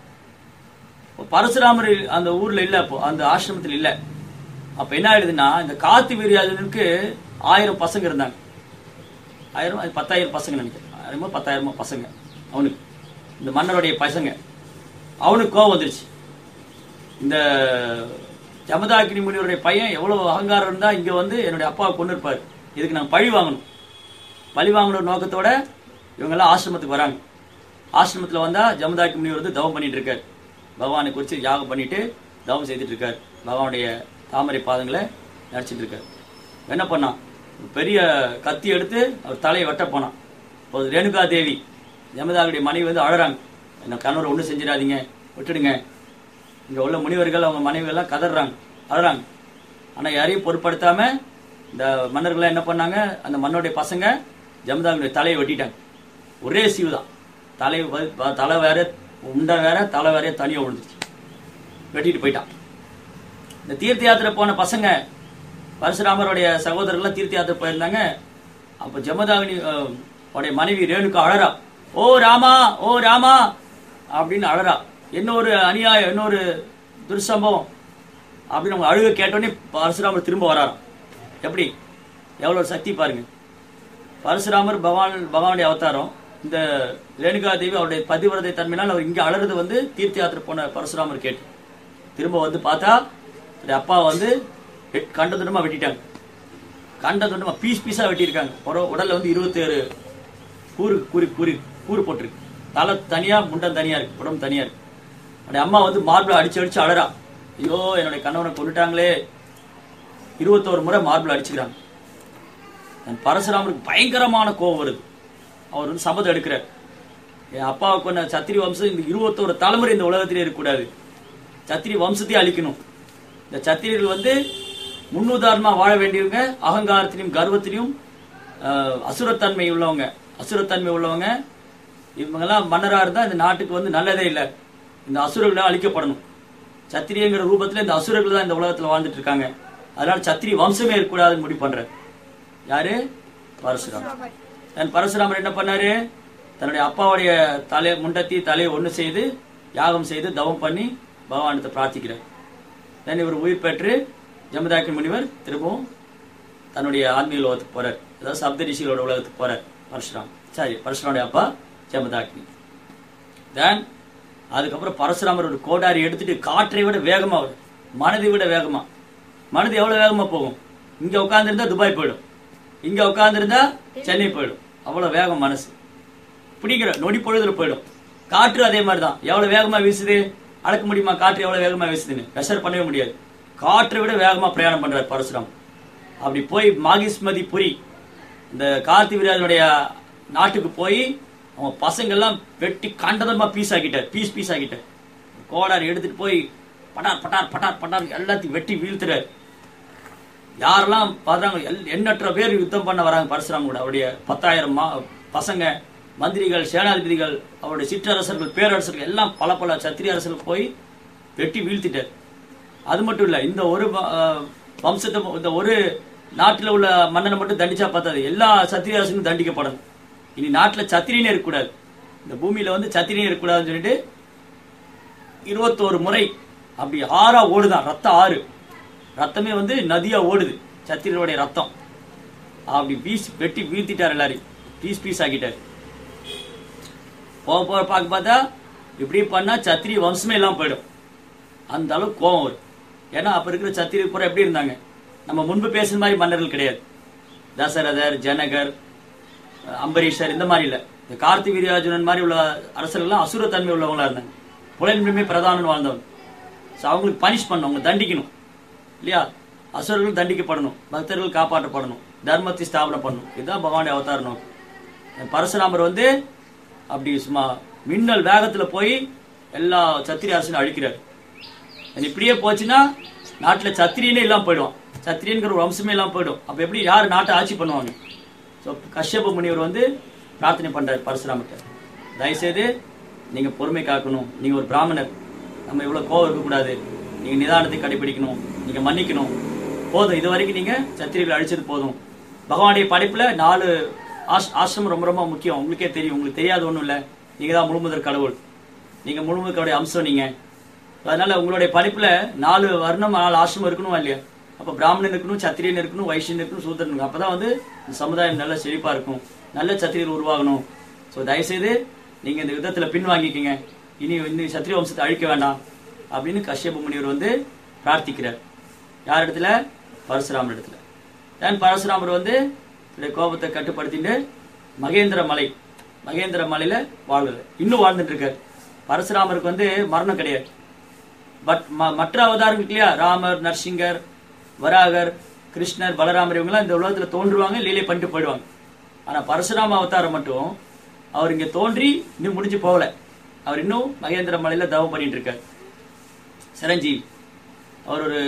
பரசுராமர் அந்த ஊர்ல இல்ல, அப்போ அந்த ஆசிரமத்தில் இல்ல. அப்ப என்ன ஆயிடுதுன்னா, இந்த கார்த்திபீர்யார்ஜுனனுக்கு ஆயிரம் பசங்க இருந்தாங்க. ஆயிரம் பத்தாயிரம் பசங்க நினைக்கிறேன், ஆயிரமோ பத்தாயிரமோ பசங்க அவனுக்கு, இந்த மன்னருடைய பசங்க. அவனுக்கு கோவம் வந்துருச்சு, இந்த ஜமதாகினி முனிவருடைய பையன் எவ்வளவு அகங்காரம் இருந்தா இங்க வந்து என்னுடைய அப்பாவை கொண்டு இருப்பாரு, இதுக்கு நான் பழி வாங்கணும். பழி வாங்கணும் நோக்கத்தோட இவங்க எல்லாம் ஆசிரமத்துக்கு வராங்க. ஆசிரமத்துல வந்தா ஜமதாகினி முனிவர் வந்து தவம் பண்ணிட்டு இருக்காரு, பகவானை குறித்து யாகம் பண்ணிட்டு தவம் செய்துட்டு இருக்காரு, பகவானுடைய தாமரை பாதங்களை நடிச்சிட்டு இருக்காரு. என்ன பண்ணான், பெரிய கத்தி எடுத்து அவர் தலையை வெட்ட போனான். இப்போது ரேணுகா தேவி ஜமதாகினுடைய மனைவி வந்து அழறாங்க, என்ன கணவர் ஒன்றும் செஞ்சிடாதீங்க, விட்டுடுங்க. இங்க உள்ள முனிவர்கள் அவங்க மனைவி எல்லாம் கதறாங்க, அழறாங்க. ஆனா யாரையும் பொருட்படுத்தாம இந்த மன்னர்கள் என்ன பண்ணாங்க, அந்த மன்னருடைய பசங்க ஜமதாகினுடைய தலையை வெட்டிட்டாங்க. ஒரே சீவு தான், தலை தலை வேற உண்டை வேற தலை வேற தனியா விழுந்துச்சு, வெட்டிட்டு போயிட்டான். இந்த தீர்த்த யாத்திரை போன பசங்க பரசுராமருடைய சகோதரர்கள் தீர்த்த யாத்திரை போயிருந்தாங்க. அப்ப ஜமதாகினி உடைய மனைவி ரேணுகா அழறா, ஓ ராமா ஓ ராமா அப்படின்னு அழறா. என்ன ஒரு அநியாயம், என்ன ஒரு துர்சம்பவம் அப்படின்னு அவங்க அழுக கேட்டோடனே பரசுராமர் திரும்ப வராராம். எப்படி எவ்வளவு சக்தி பாருங்க. பரசுராமர் பகவான் பகவானுடைய அவதாரம். இந்த ரேணுகா தேவி அவருடைய பதிவிரதை தன்மையினால் அவர் இங்க அழறது வந்து தீர்த்த யாத்திரை போன பரசுராமர் கேட்டு திரும்ப வந்து பார்த்தா அப்பா வந்து கண்டதுடமா வெட்டிட்டாங்க. கண்ட தொண்டமா பீஸ் பீஸா வெட்டியிருக்காங்க. உடல்ல வந்து இருபத்தி ஏழு கூறு கூறி கூறி கூறு போட்டிருக்கு. தலை தனியா, முண்டம் தனியா இருக்கு, உடம்பு தனியா இருக்கு. என்னுடைய அம்மா வந்து மார்பிள் அடிச்சு அடிச்சு அழறா, ஐயோ என்னுடைய கணவனை கொண்டுட்டாங்களே. இருபத்தோரு முறை மார்பிள் அடிச்சுக்கிறாங்க. பரசுராமருக்கு பயங்கரமான கோபம் வருது. அவர் வந்து சபதம் எடுக்கிறார், என் அப்பாவை கொண்ட சத்திரி வம்சம் இந்த இருபத்தோரு தலைமுறை இந்த உலகத்திலே இருக்கக்கூடாது, சத்திரி வம்சத்தையே அழிக்கணும். இந்த சத்திரியர்கள் வந்து முன்னுதாரணமா வாழ வேண்டியவங்க, அகங்காரத்திலையும் கர்வத்திலையும் அசுரத்தன்மை உள்ளவங்க அசுரத்தன்மை உள்ளவங்க இவங்கெல்லாம் மன்னரா இருந்தா இந்த நாட்டுக்கு வந்து நல்லதே இல்லை. இந்த அசுரர்களை அழிக்கப்படணும். சத்திரியங்கிற ரூபத்துல இந்த அசுரர்கள் தான் இந்த உலகத்துல வாழ்ந்துட்டு இருக்காங்க. அதனால சத்திரி வம்சமே இருக்கக்கூடாதுன்னு முடிவு பண்ற யாரு? பரசுராமர். தன் பரசுராமர் என்ன பண்ணாரு? தன்னுடைய அப்பாவுடைய தலை முண்டத்தி தலையை ஒண்ணு செய்து யாகம் செய்து தவம் பண்ணி பகவானத்தை பிரார்த்திக்கிறார். தென் இவர் உயிர் பெற்று ஜமதாக்கி முனிவர் திரும்பவும் தன்னுடைய ஆன்மீக உலகத்துக்கு போறார். அதாவது சப்த ரிஷிகளோட உலகத்துக்கு போறார் பரசுராம். சரி, பரசுராமுடைய அப்பா ஜமதாக்கி. தென் அதுக்கப்புறம் பரசுராமர் ஒரு கோடாரி எடுத்துட்டு காற்றை விட வேகமா வரும், மனதை விட வேகமா. மனது எவ்வளவு வேகமா போகும்? இங்க உட்கார்ந்து இருந்தா துபாய் போயிடும், இங்க உட்கார்ந்து இருந்தா சென்னை போயிடும். அவ்வளவு வேகம் மனசு. பிடிக்கிற நொடி பொழுதுல போயிடும். காற்று அதே மாதிரிதான், எவ்வளவு வேகமா வீசுது, அளக்க முடியுமா? காற்று எவ்வளவு வேகமா வீசுதுன்னு மெஷர் பண்ணவே முடியாது. காற்றை விட வேகமா பிரயாணம் பண்றாரு பரசுராம். அப்படி போய் மாகிஸ்மதி புரி, இந்த கார்த்தி வீராஜனுடைய நாட்டுக்கு போய் அவன் பசங்க எல்லாம் வெட்டி கண்டதமா பீஸ் ஆக்கிட்டார், பீஸ் பீஸ் ஆக்கிட்டார். கோடாரி எடுத்துட்டு போய் பட்டார் பட்டார் பட்டார் பட்டார் எல்லாத்தையும் வெட்டி வீழ்த்துறாரு. யாரெல்லாம் பாக்குறாங்க, எண்ணற்ற பேர் யுத்தம் பண்ண வராங்க பரசுராம் கூட. அவருடைய பத்தாயிரம் பசங்க, மந்திரிகள், சேனாதிபதிகள், அவருடைய சிற்றரசர்கள், பேரரசர்கள் எல்லாம் பல பல சத்திரிய அரசர்கள் போய் வெட்டி வீழ்த்திட்டார். அது மட்டும் இல்ல, இந்த ஒரு வம்சத்தை, இந்த ஒரு நாட்டில் உள்ள மன்னனை மட்டும் தண்டிச்சா பார்த்தாது, எல்லா சத்திரிய அரசனும் தண்டிக்கப்படணும். இனி நாட்டில் சத்திரியனே இருக்கக்கூடாது, இந்த பூமியில வந்து சத்திரியனே இருக்கக்கூடாதுன்னு சொல்லிட்டு இருபத்தோரு முறை அப்படி ஆறா ஓடுதான், ரத்த ஆறு, ரத்தமே வந்து நதியா ஓடுது, சத்திரியனுடைய ரத்தம். அப்படி பீஸ் வெட்டி வீழ்த்திட்டார், எல்லாரையும் பீஸ் பீஸ் ஆக்கிட்டார். போக போக பார்க்க பார்த்தா இப்படி பண்ணா சத்திரிய வம்சமே எல்லாம் போயிடும். அந்த அளவுக்கு கோபம் வரும். ஏன்னா அப்ப இருக்கிற சத்திரிய பூரா எப்படி இருந்தாங்க? நம்ம முன்பு பேசுற மாதிரி மன்னர்கள் கிடையாது. தசரதர், ஜனகர், அம்பரீஷர் இந்த மாதிரி இல்ல. இந்த கார்த்தி வீரார்ஜுனன் மாதிரி உள்ள அரசர்கள்லாம் அசுர தன்மை உள்ளவங்களா இருந்தாங்க. புலன்மை பிரதானம் வாழ்ந்தவங்க. அவங்களுக்கு பனிஷ் பண்ணணும், அவங்க தண்டிக்கணும் இல்லையா? அசுரர்கள் தண்டிக்கப்படணும், பக்தர்கள் காப்பாற்றப்படணும், தர்மத்தை ஸ்தாபனம் பண்ணணும். இதுதான் பகவானுடைய அவதார நோக்கம். பரசுராமர் வந்து அப்படி சும்மா மின்னல் வேகத்துல போய் எல்லா சத்திரிய அரசனையும் அழிக்கிறார். இப்படியே போச்சுன்னா நாட்டுல சத்திரியனே எல்லாம் போயிடும், சத்திரியன்கிற ஒரு வம்சமே எல்லாம் போயிடும். அப்ப எப்படி யாரு நாட்டை ஆட்சி பண்ணுவாங்க? கஷ்யப முனிவர் வந்து பிரார்த்தனை பண்றாரு பரசுராமர்கிட்ட, தயவுசெய்து நீங்க பொறுமை காக்கணும், நீங்க ஒரு பிராமணர், நம்ம இவ்வளவு கோவம் இருக்கக்கூடாது, நீங்க நிதானத்தை கடைபிடிக்கணும், நீங்க மன்னிக்கணும், போதும், இது வரைக்கும் நீங்க சத்திரியர்கள் அழிச்சது போதும். பகவானுடைய படைப்புல நாலு ஆசிரமம் ரொம்ப ரொம்ப முக்கியம். உங்களுக்கே தெரியும், உங்களுக்கு தெரியாது ஒண்ணும் இல்ல, நீங்க தான் முழுமுதற் கடவுள், நீங்க முழுமுதற் கடவுளுடைய அம்சம் நீங்க. அதனால உங்களுடைய படைப்புல நாலு வர்ணம், நாலு ஆசிரமம் இருக்கணும் இல்லையா? அப்ப பிராமணன் இருக்கணும், சத்திரியன் இருக்கணும், வைஷ்யன் இருக்கணும், சூத்திரன் இருக்கணும். அப்பதான் வந்து இந்த சமுதாயம் நல்ல செழிப்பா இருக்கும், நல்ல சத்திரியர்கள் உருவாகணும். சோ தயவுசெய்து நீங்க இந்த யுத்தத்துல பின்வாங்கிக்கீங்க, இனி இந்த சத்திரிய வம்சத்தை அழிக்க வேண்டாம் அப்படின்னு கஷ்யப முனிவர் வந்து பிரார்த்திக்கிறார். யார் இடத்துல? பரசுராமர் இடத்துல. ஏன் பரசுராமர் வந்து கோபத்தை கட்டுப்படுத்திட்டு மகேந்திர மலை, மகேந்திர மலையில வாழ்றாரு, இன்னும் வாழ்ந்துட்டு இருக்காரு. பரசுராமருக்கு வந்து மரணம் கிடையாது. பட் மற்ற அவதாரங்களுக்கு இல்லையா, ராமர், நரசிங்கர், வராகர், கிருஷ்ணர், பலராமர் இவங்க எல்லாம் இந்த உலகத்துல தோன்றுவாங்க, லீலை பண்ணிட்டு போயிடுவாங்க. ஆனா பரசுராம அவதாரம் மட்டும் அவர் இங்க தோன்றி இன்னும் முடிஞ்சு போகல. அவர் இன்னும் மகேந்திர மலையில தவம் பண்ணிட்டு இருக்காரு. சிரஞ்சீவி அவர் ஒரு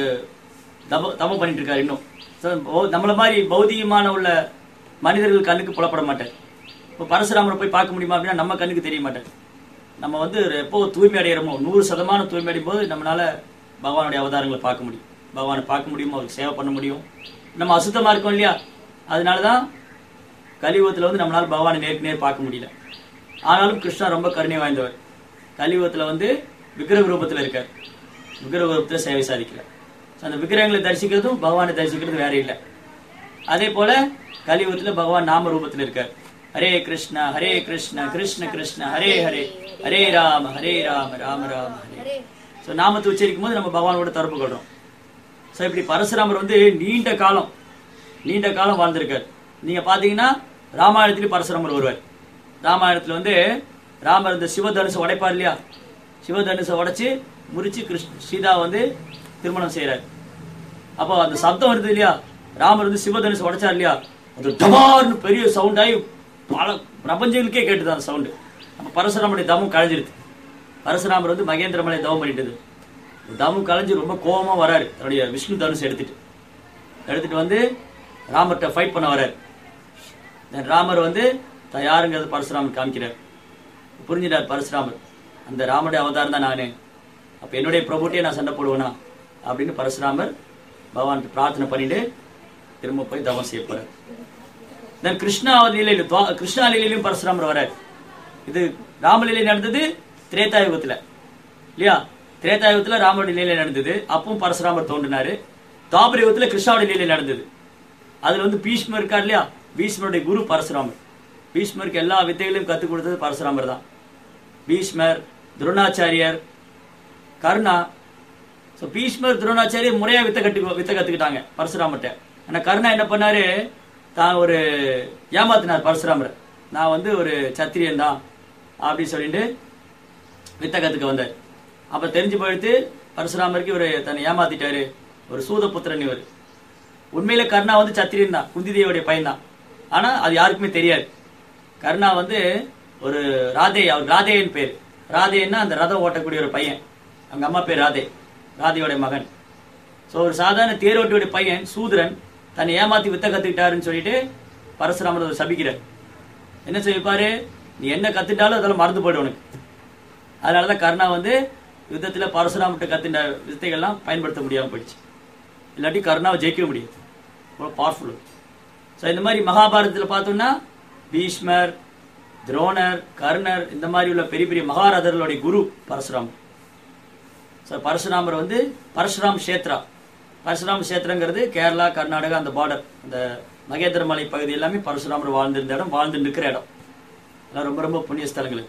தவ தவம் பண்ணிட்டு இருக்காரு இன்னும். நம்மள மாதிரி பௌதிகமான உள்ள மனிதர்கள் கண்ணுக்கு புலப்பட மாட்டார். இப்போ பரசுராமரை போய் பார்க்க முடியுமா அப்படின்னா நம்ம கண்ணுக்கு தெரிய மாட்டார். நம்ம வந்து எப்போ தூய்மை அடையிறோமோ, நூறு சதமானம் தூய்மை அடையும் போது நம்மளால பகவானுடைய அவதாரங்களை பார்க்க முடியும், பகவானை பார்க்க முடியும், அவருக்கு சேவை பண்ண முடியும். நம்ம அசுத்தமா இருக்கோம் இல்லையா, அதனாலதான் கலியுகத்துல வந்து நம்மளால பகவானை நேருக்கு நேர் பார்க்க முடியல. ஆனாலும் கிருஷ்ணா ரொம்ப கருணை வாய்ந்தவர். கலியுகத்துல வந்து விக்கிரக ரூபத்துல இருக்கார், விக்கிரக ரூபத்துல சேவை சாதிக்கிறார். அந்த விக்கிரகங்களை தரிசிக்கிறதும் பகவானை தரிசிக்கிறது வேற இல்லை. அதே போல கலியுகத்துல பகவான் நாம ரூபத்துல இருக்கார். ஹரே கிருஷ்ணா ஹரே கிருஷ்ணா கிருஷ்ண கிருஷ்ண ஹரே ஹரே, ஹரே ராம ஹரே ராம ராம ராம ஹரே. சோ நாமத்தை உச்சரிக்கும் போது நம்ம பகவானோட தொடர்பு கொள்றோம். சோ இப்படி பரசுராமர் வந்து நீண்ட காலம் நீண்ட காலம் வாழ்ந்திருக்காரு. நீங்க பாத்தீங்கன்னா ராமாயணத்திலும் பரசுராமர் வருவார். ராமாயணத்துல வந்து ராமர் இந்த சிவதனுசை உடைப்பார் இல்லையா, சிவதனுசை உடைச்சு முறிச்சு கிருஷ்ண சீதா வந்து திருமணம் செய்யறாரு. அப்போ அந்த சப்தம் வருது இல்லையா, ராமர் வந்து சிவதனுசை உடைச்சார் இல்லையா, அது டமார்னு பெரிய சவுண்ட் ஆகி பல பிரபஞ்சங்களுக்கே கேட்டுது அந்த சவுண்டு. அப்ப பரசுராமருடைய தவம் கலைஞ்சிருது. பரசுராமர் வந்து மகேந்திர மலை தவம் பண்ணிட்டது. தவம் கலைஞ்சு ரொம்ப கோபமா வராரு. தன்னுடைய விஷ்ணு தனுசை எடுத்துட்டு எடுத்துட்டு வந்து ராமர்கிட்ட ஃபைட் பண்ண வராரு. ராமர் வந்து யாருங்கிறது பரசுராமர் காமிக்கிறார். புரிஞ்சிட்டார் பரசுராமர், அந்த ராமருடைய அவதாரம் தான் நானு, அப்ப என்னுடைய பிரபுட்டே நான் சண்டை போடுவேனா அப்படின்னு பரசுராமர் பகவான் பிரார்த்தனை பண்ணிட்டு திரும்ப போய் தவம் செய்ய போறார். தென் கிருஷ்ணா லீலையிலும் கிருஷ்ணா லீலையிலும் பரசுராமர் வரார். இது ராமலீலை நடந்தது திரேதாயுகத்துல இல்லையா, திரேதாயுகத்துல ராமருடைய லீலை நடந்தது. அப்பவும் பரசுராமர் தோன்றினாரு. தாபர யுகத்துல கிருஷ்ணாவுடைய லீலை நடந்தது. அதுல வந்து பீஷ்மர் இருக்கார் இல்லையா, பீஷ்மருடைய குரு பரசுராமர். பீஷ்மருக்கு எல்லா வித்தைகளையும் கத்துக் கொடுத்தது பரசுராமர் தான். பீஷ்மர், துரோணாச்சாரியர், கர்ணா. பீஷ்மர் துரோணாச்சாரியர் முறையா வித்தை கட்டு வித்தை கத்துக்கிட்டாங்க பரசுராமர்கிட்ட. ஆனா கர்ணா என்ன பண்ணாரு, தான் ஒரு ஏமாத்தினார் பரசுராமர். நான் வந்து ஒரு சத்திரியன் தான் அப்படின்னு சொல்லிட்டு வித்தை கத்துக்க வந்தார். அப்ப தெரிஞ்சு போயிடுத்து பரசுராமருக்கு இவர் தன்னை ஏமாத்திட்டாரு, ஒரு சூதபுத்திரன் இவர். உண்மையில கர்ணா வந்து சத்திரியன் தான், குந்தி தேவியுடைய பையன் தான். ஆனா அது யாருக்குமே தெரியாது. கர்ணா வந்து ஒரு ராதே, அவர் ராதேயின் பேர். ராதேன்னா அந்த ரதம் ஓட்டக்கூடிய ஒரு பையன். அவங்க அம்மா பேர் ராதே, ராதேயோட மகன். சோ ஒரு சாதாரண தேரோட்டியோட பையன் சூதரன் தன்னை ஏமாத்தி வித்த கத்துக்கிட்டாருன்னு சொல்லிட்டு பரசுராமர் சபிக்கிறார். என்ன சொல்லிப்பாரு, நீ என்ன கத்துட்டாலும் அதெல்லாம் மறந்து போயிடும் உனக்கு. அதனாலதான் கர்ணா வந்து யுத்தத்துல பரசுராமர்கிட்ட கத்துட்ட வித்தைகள்லாம் பயன்படுத்த முடியாம போயிடுச்சு. இல்லாட்டி கர்ணாவை ஜெயிக்க முடியாது, பவர்ஃபுல். ஸோ இந்த மாதிரி மகாபாரதத்தில் பார்த்தோம்னா பீஷ்மர், துரோணர், கர்ணர், இந்த மாதிரி உள்ள பெரிய பெரிய மகாரதர்களுடைய குரு பரசுராமர். ஸோ பரசுராமர் வந்து பரசுராம் கஷேத்ரா. பரசுராம் கஷேத்திரங்கிறது கேரளா, கர்நாடகா அந்த பார்டர், அந்த மகேந்திர மலை பகுதி எல்லாமே பரசுராமர் வாழ்ந்திருந்த இடம், வாழ்ந்து நிற்கிற இடம். அதெல்லாம் ரொம்ப ரொம்ப புண்ணிய ஸ்தலங்கள்.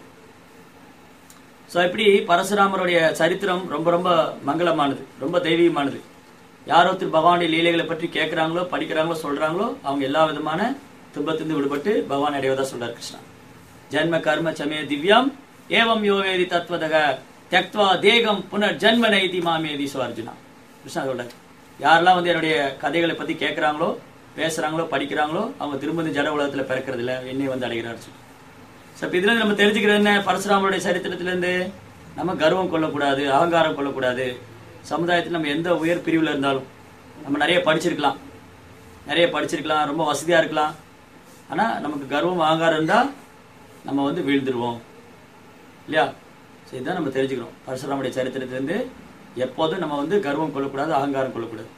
ஸோ இப்படி பரசுராமருடைய சரித்திரம் ரொம்ப ரொம்ப மங்களமானது, ரொம்ப தெய்வீகமானது. யார் ஒருத்தர் பகவானுடைய லீலைகளை பற்றி கேட்கிறாங்களோ, படிக்கிறாங்களோ, சொல்றாங்களோ அவங்க எல்லா விதமான துன்பத்திலிருந்து விடுபட்டு பகவான் அடைவதா சொல்றார் கிருஷ்ணா. ஜன்ம கர்ம சமய திவ்யம் ஏவம் யோவேதி தத்வதக தியக்த்வா தேகம் புனர் ஜன்ம நைதி மாமேதி சோ அர்ஜுனா. கிருஷ்ணா சொல்றாரு, யாரெல்லாம் வந்து என்னுடைய கதைகளை பத்தி கேட்கிறாங்களோ, பேசுறாங்களோ, படிக்கிறாங்களோ அவங்க திரும்ப ஜட உலகத்துல பிறக்கிறது இல்ல, என்னை வந்து அடைகிறார். ஸோ இதுல இருந்து நம்ம தெரிஞ்சுக்கிறது என்ன, பரசுராமருடைய சரித்திரத்திலிருந்து நம்ம கர்வம் கொள்ளக்கூடாது, அகங்காரம் கொள்ளக்கூடாது. சமுதாயத்தில் நம்ம எந்த உயர் பிரிவில் இருந்தாலும் நம்ம நிறைய படிச்சிருக்கலாம், நிறைய படிச்சிருக்கலாம், ரொம்ப வசதியா இருக்கலாம். ஆனா நமக்கு கர்வம் அகங்காரம் இருந்தா நம்ம வந்து வீழ்ந்துருவோம் இல்லையா. இதுதான் நம்ம தெரிஞ்சுக்கிறோம் பரசுராமருடைய சரித்திரத்திலிருந்து. எப்போதும் நம்ம வந்து கர்வம் கொள்ளக்கூடாது, அகங்காரம் கொள்ளக்கூடாது.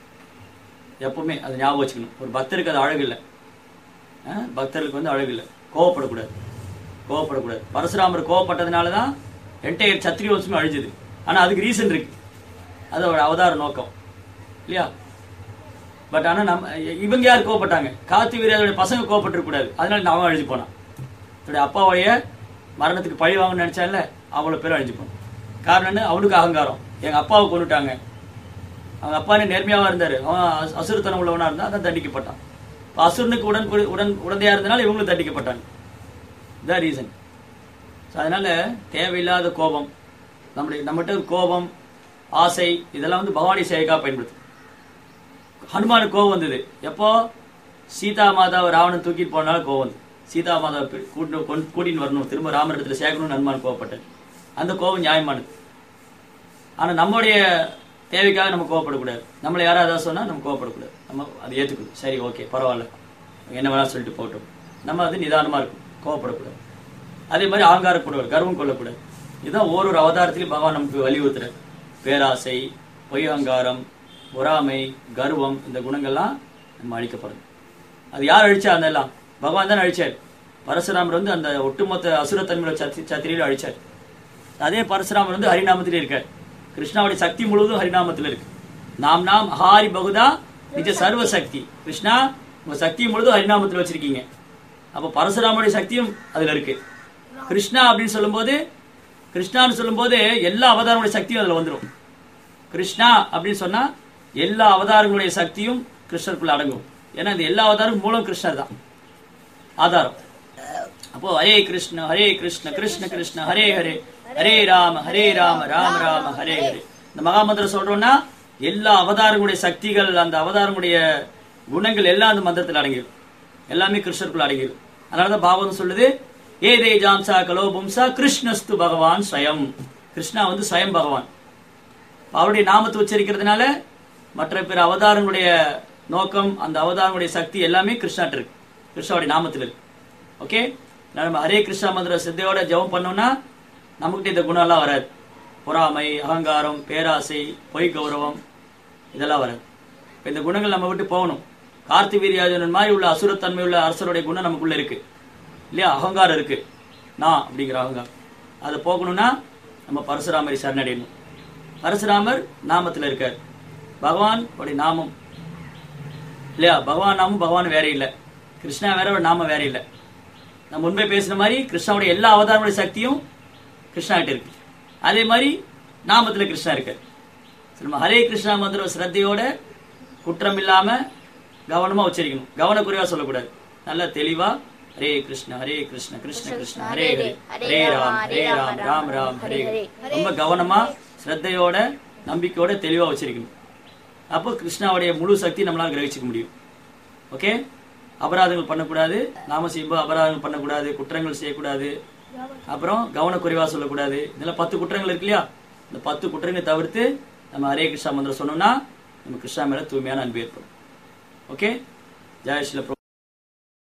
எப்பவுமே அதை ஞாபகம் வச்சுக்கணும். ஒரு பக்தருக்கு அது அழகு இல்லை, பக்தர்களுக்கு வந்து அழகு இல்லை. கோவப்படக்கூடாது, கோவப்படக்கூடாது. பரசுராமர் கோவப்பட்டதுனாலதான் என்டையர் சத்திரிய வம்சமே அழிஞ்சது. ஆனா அதுக்கு ரீசன் இருக்கு, அதோட அவதார நோக்கம் இல்லையா. பட் ஆனா நம்ம இவங்க யார் கோவப்பட்டாங்க, காத்து வீரருடைய பசங்க கோவப்பட்டு கூடாது, அதனால அவன் அழிஞ்சு போனான். தன்னுடைய அப்பாவுடைய மரணத்துக்கு பழி வாங்கன்னு நினைச்சால அவ்வளவு பேர் அழிஞ்சு போனான். காரணம் என்ன, அவனுக்கு அகங்காரம். எங்க அப்பாவை கொண்டுட்டாங்க, அவங்க அப்பா நேர்மையாவா இருந்தாரு, அவன் அசுரத்தனம் உள்ளவனா இருந்தா அதான் தண்டிக்கப்பட்டான். அசுரனுக்கு உடன் உடன் உடந்தையா இருந்தனால இவங்களும் தண்டிக்கப்பட்டாங்க. இதான் ரீசன். அதனால தேவையில்லாத கோபம், நம்முடைய நம்மகிட்ட கோபம், ஆசை, இதெல்லாம் வந்து பகவானி சேவைக்காக பயன்படுத்து. ஹனுமானுக்கு கோபம் வந்தது எப்போ, சீதா மாதாவை ராவணன் தூக்கிட்டு போனாலும் கோபம் வந்து சீதா மாதாவை கூட்டு கூட்டின்னு வரணும், திரும்ப ராமர் இடத்துல சேர்க்கணும்னு ஹனுமான் கோவப்பட்டார். அந்த கோபம் நியாயமானது. ஆனா நம்முடைய தேவைக்காக நம்ம கோவப்படக்கூடாது. நம்மளை யாராவது ஏதாவது சொன்னா நம்ம கோவப்படக்கூடாது, நம்ம அதை ஏற்றுக்கணும். சரி, ஓகே, பரவாயில்ல, என்ன வேணாலும் சொல்லிட்டு போட்டோம். நம்ம அது நிதானமா இருக்கும், கோவப்படக்கூடாது. அதே மாதிரி அகங்காரக்கூடாது, கர்வம் கொள்ளக்கூடாது. இதுதான் ஒவ்வொரு அவதாரத்திலையும் பகவான் நமக்கு வலியுறுத்துறாரு. பேராசை, பொய் அகங்காரம், பொறாமை, கர்வம், இந்த குணங்கள்லாம் நம்ம அழிக்கப்படும். அது யார் அழிச்சா, அதெல்லாம் பகவான் தான் அழிச்சார். பரசுராமர் வந்து அந்த ஒட்டுமொத்த அசுரத்தன்மையில சத்தி சத்திரியில அழிச்சார். அதே பரசுராமர் வந்து ஹரிநாமத்திலே இருக்கார். கிருஷ்ணாவுடைய சக்தி முழுவதும் ஹரிநாமத்தில் இருக்கு. நாம் நாம் ஹாரி பகுதா நிஜ சர்வ சக்தி. கிருஷ்ணா உங்க சக்தி முழுதும் ஹரிநாமத்தில் வச்சிருக்கீங்க. அப்ப பரசுராமருடைய சக்தியும் அதுல இருக்கு. கிருஷ்ணா அப்படின்னு சொல்லும் போது, கிருஷ்ணான்னு சொல்லும் போது எல்லா அவதாரங்களுடைய சக்தியும் அதுல வந்துடும். கிருஷ்ணா அப்படின்னு சொன்னா எல்லா அவதாரங்களுடைய சக்தியும் கிருஷ்ணருக்குள்ள அடங்கும். ஏன்னா இந்த எல்லா அவதாரம் மூலம் கிருஷ்ணர் தான் ஆதாரம். அப்போ ஹரே கிருஷ்ண ஹரே கிருஷ்ண கிருஷ்ண கிருஷ்ண ஹரே ஹரே ஹரே ராம ஹரே ராம ராம ராம ஹரே ஹரே. இந்த மகாமந்திரம் சொல்றோம்னா எல்லா அவதாரங்களுடைய சக்திகள், அந்த அவதாரங்களுடைய குணங்கள் எல்லாம் அந்த மந்திரத்தில் அடங்கிடும். எல்லாமே கிருஷ்ணருக்குள்ள அடங்கிடும். அதனாலதான் பாகவதம் சொல்லுது, ஏ தே ஜாம்சா கலோ பும்சா கிருஷ்ணஸ்து பகவான் ஸ்வயம். கிருஷ்ணா வந்து ஸ்வயம் பகவான். அவருடைய நாமத்தை உச்சரிக்கிறதுனால மற்ற பிற அவதாரங்களுடைய நோக்கம், அந்த அவதாரங்களுடைய சக்தி எல்லாமே கிருஷ்ணாட்டு இருக்கு, கிருஷ்ணாவுடைய நாமத்தில் இருக்கு. ஓகே, நம்ம ஹரே கிருஷ்ணா மந்திர சித்தையோட ஜெபம் பண்ணோம்னா நமக்கிட்ட இந்த குணம் எல்லாம் வராது. பொறாமை, அகங்காரம், பேராசை, பொய் கௌரவம் இதெல்லாம் வராது. இந்த குணங்கள் நம்ம விட்டு போகணும். கார்த்திவீர்யாஜனன் மாதிரி உள்ள அசுரத்தன்மை உள்ள அரசருடைய குணம் நமக்குள்ள இருக்கு இல்லையா? அகங்காரம் இருக்கு, நான் அப்படிங்கிற அகங்காரம். அதை போகணும்னா நம்ம பரசுராமரை சரணடையணும். பரசுராமர் நாமத்தில் இருக்கார், பகவான் உடைய நாமம் இல்லையா? பகவான் நாமம் பகவான் வேற இல்லை, கிருஷ்ணா வேற, ஒரு நாமம் வேற இல்லை. நம்ம முன்பே பேசுற மாதிரி கிருஷ்ணாவுடைய எல்லா அவதாரங்களுடைய சக்தியும் கிருஷ்ணா கிட்ட இருக்கு. அதே மாதிரி நாமத்துல கிருஷ்ணா இருக்கார். நம்ம ஹரே கிருஷ்ணா மந்திர ஸ்ரத்தையோட குற்றம் இல்லாம கவனமா உச்சரிக்கணும். கவன குறைவா சொல்லக்கூடாது. நல்ல தெளிவா ஹரே கிருஷ்ண ஹரே கிருஷ்ண கிருஷ்ண கிருஷ்ண ஹரே ஹரே ஹரே ராம் ஹரே ராம் ராம் ராம் ஹரே ஹரே. ரொம்ப கவனமா ஸ்ரத்தையோட நம்பிக்கையோட தெளிவா உச்சரிக்கணும். அப்போ கிருஷ்ணாவுடைய முழு சக்தி நம்மளால கிரகிச்சுக்க முடியும். ஓகே, அபராதங்கள் பண்ணக்கூடாது, நாம செய்யும்போது அபராதங்கள் பண்ணக்கூடாது, குற்றங்கள் செய்யக்கூடாது, அப்புறம் கவனக்குறைவா சொல்லக்கூடாது. இதெல்லாம் பத்து குற்றங்கள் இருக்கு இல்லையா? இந்த பத்து குற்றங்களை தவிர்த்து நம்ம ஹரே கிருஷ்ணா மந்திரம் சொன்னோம்னா நம்ம கிருஷ்ணா மேல தூய்மையான அன்பு ஏற்படும். ஓகே, ஜெய் ஸ்ரீ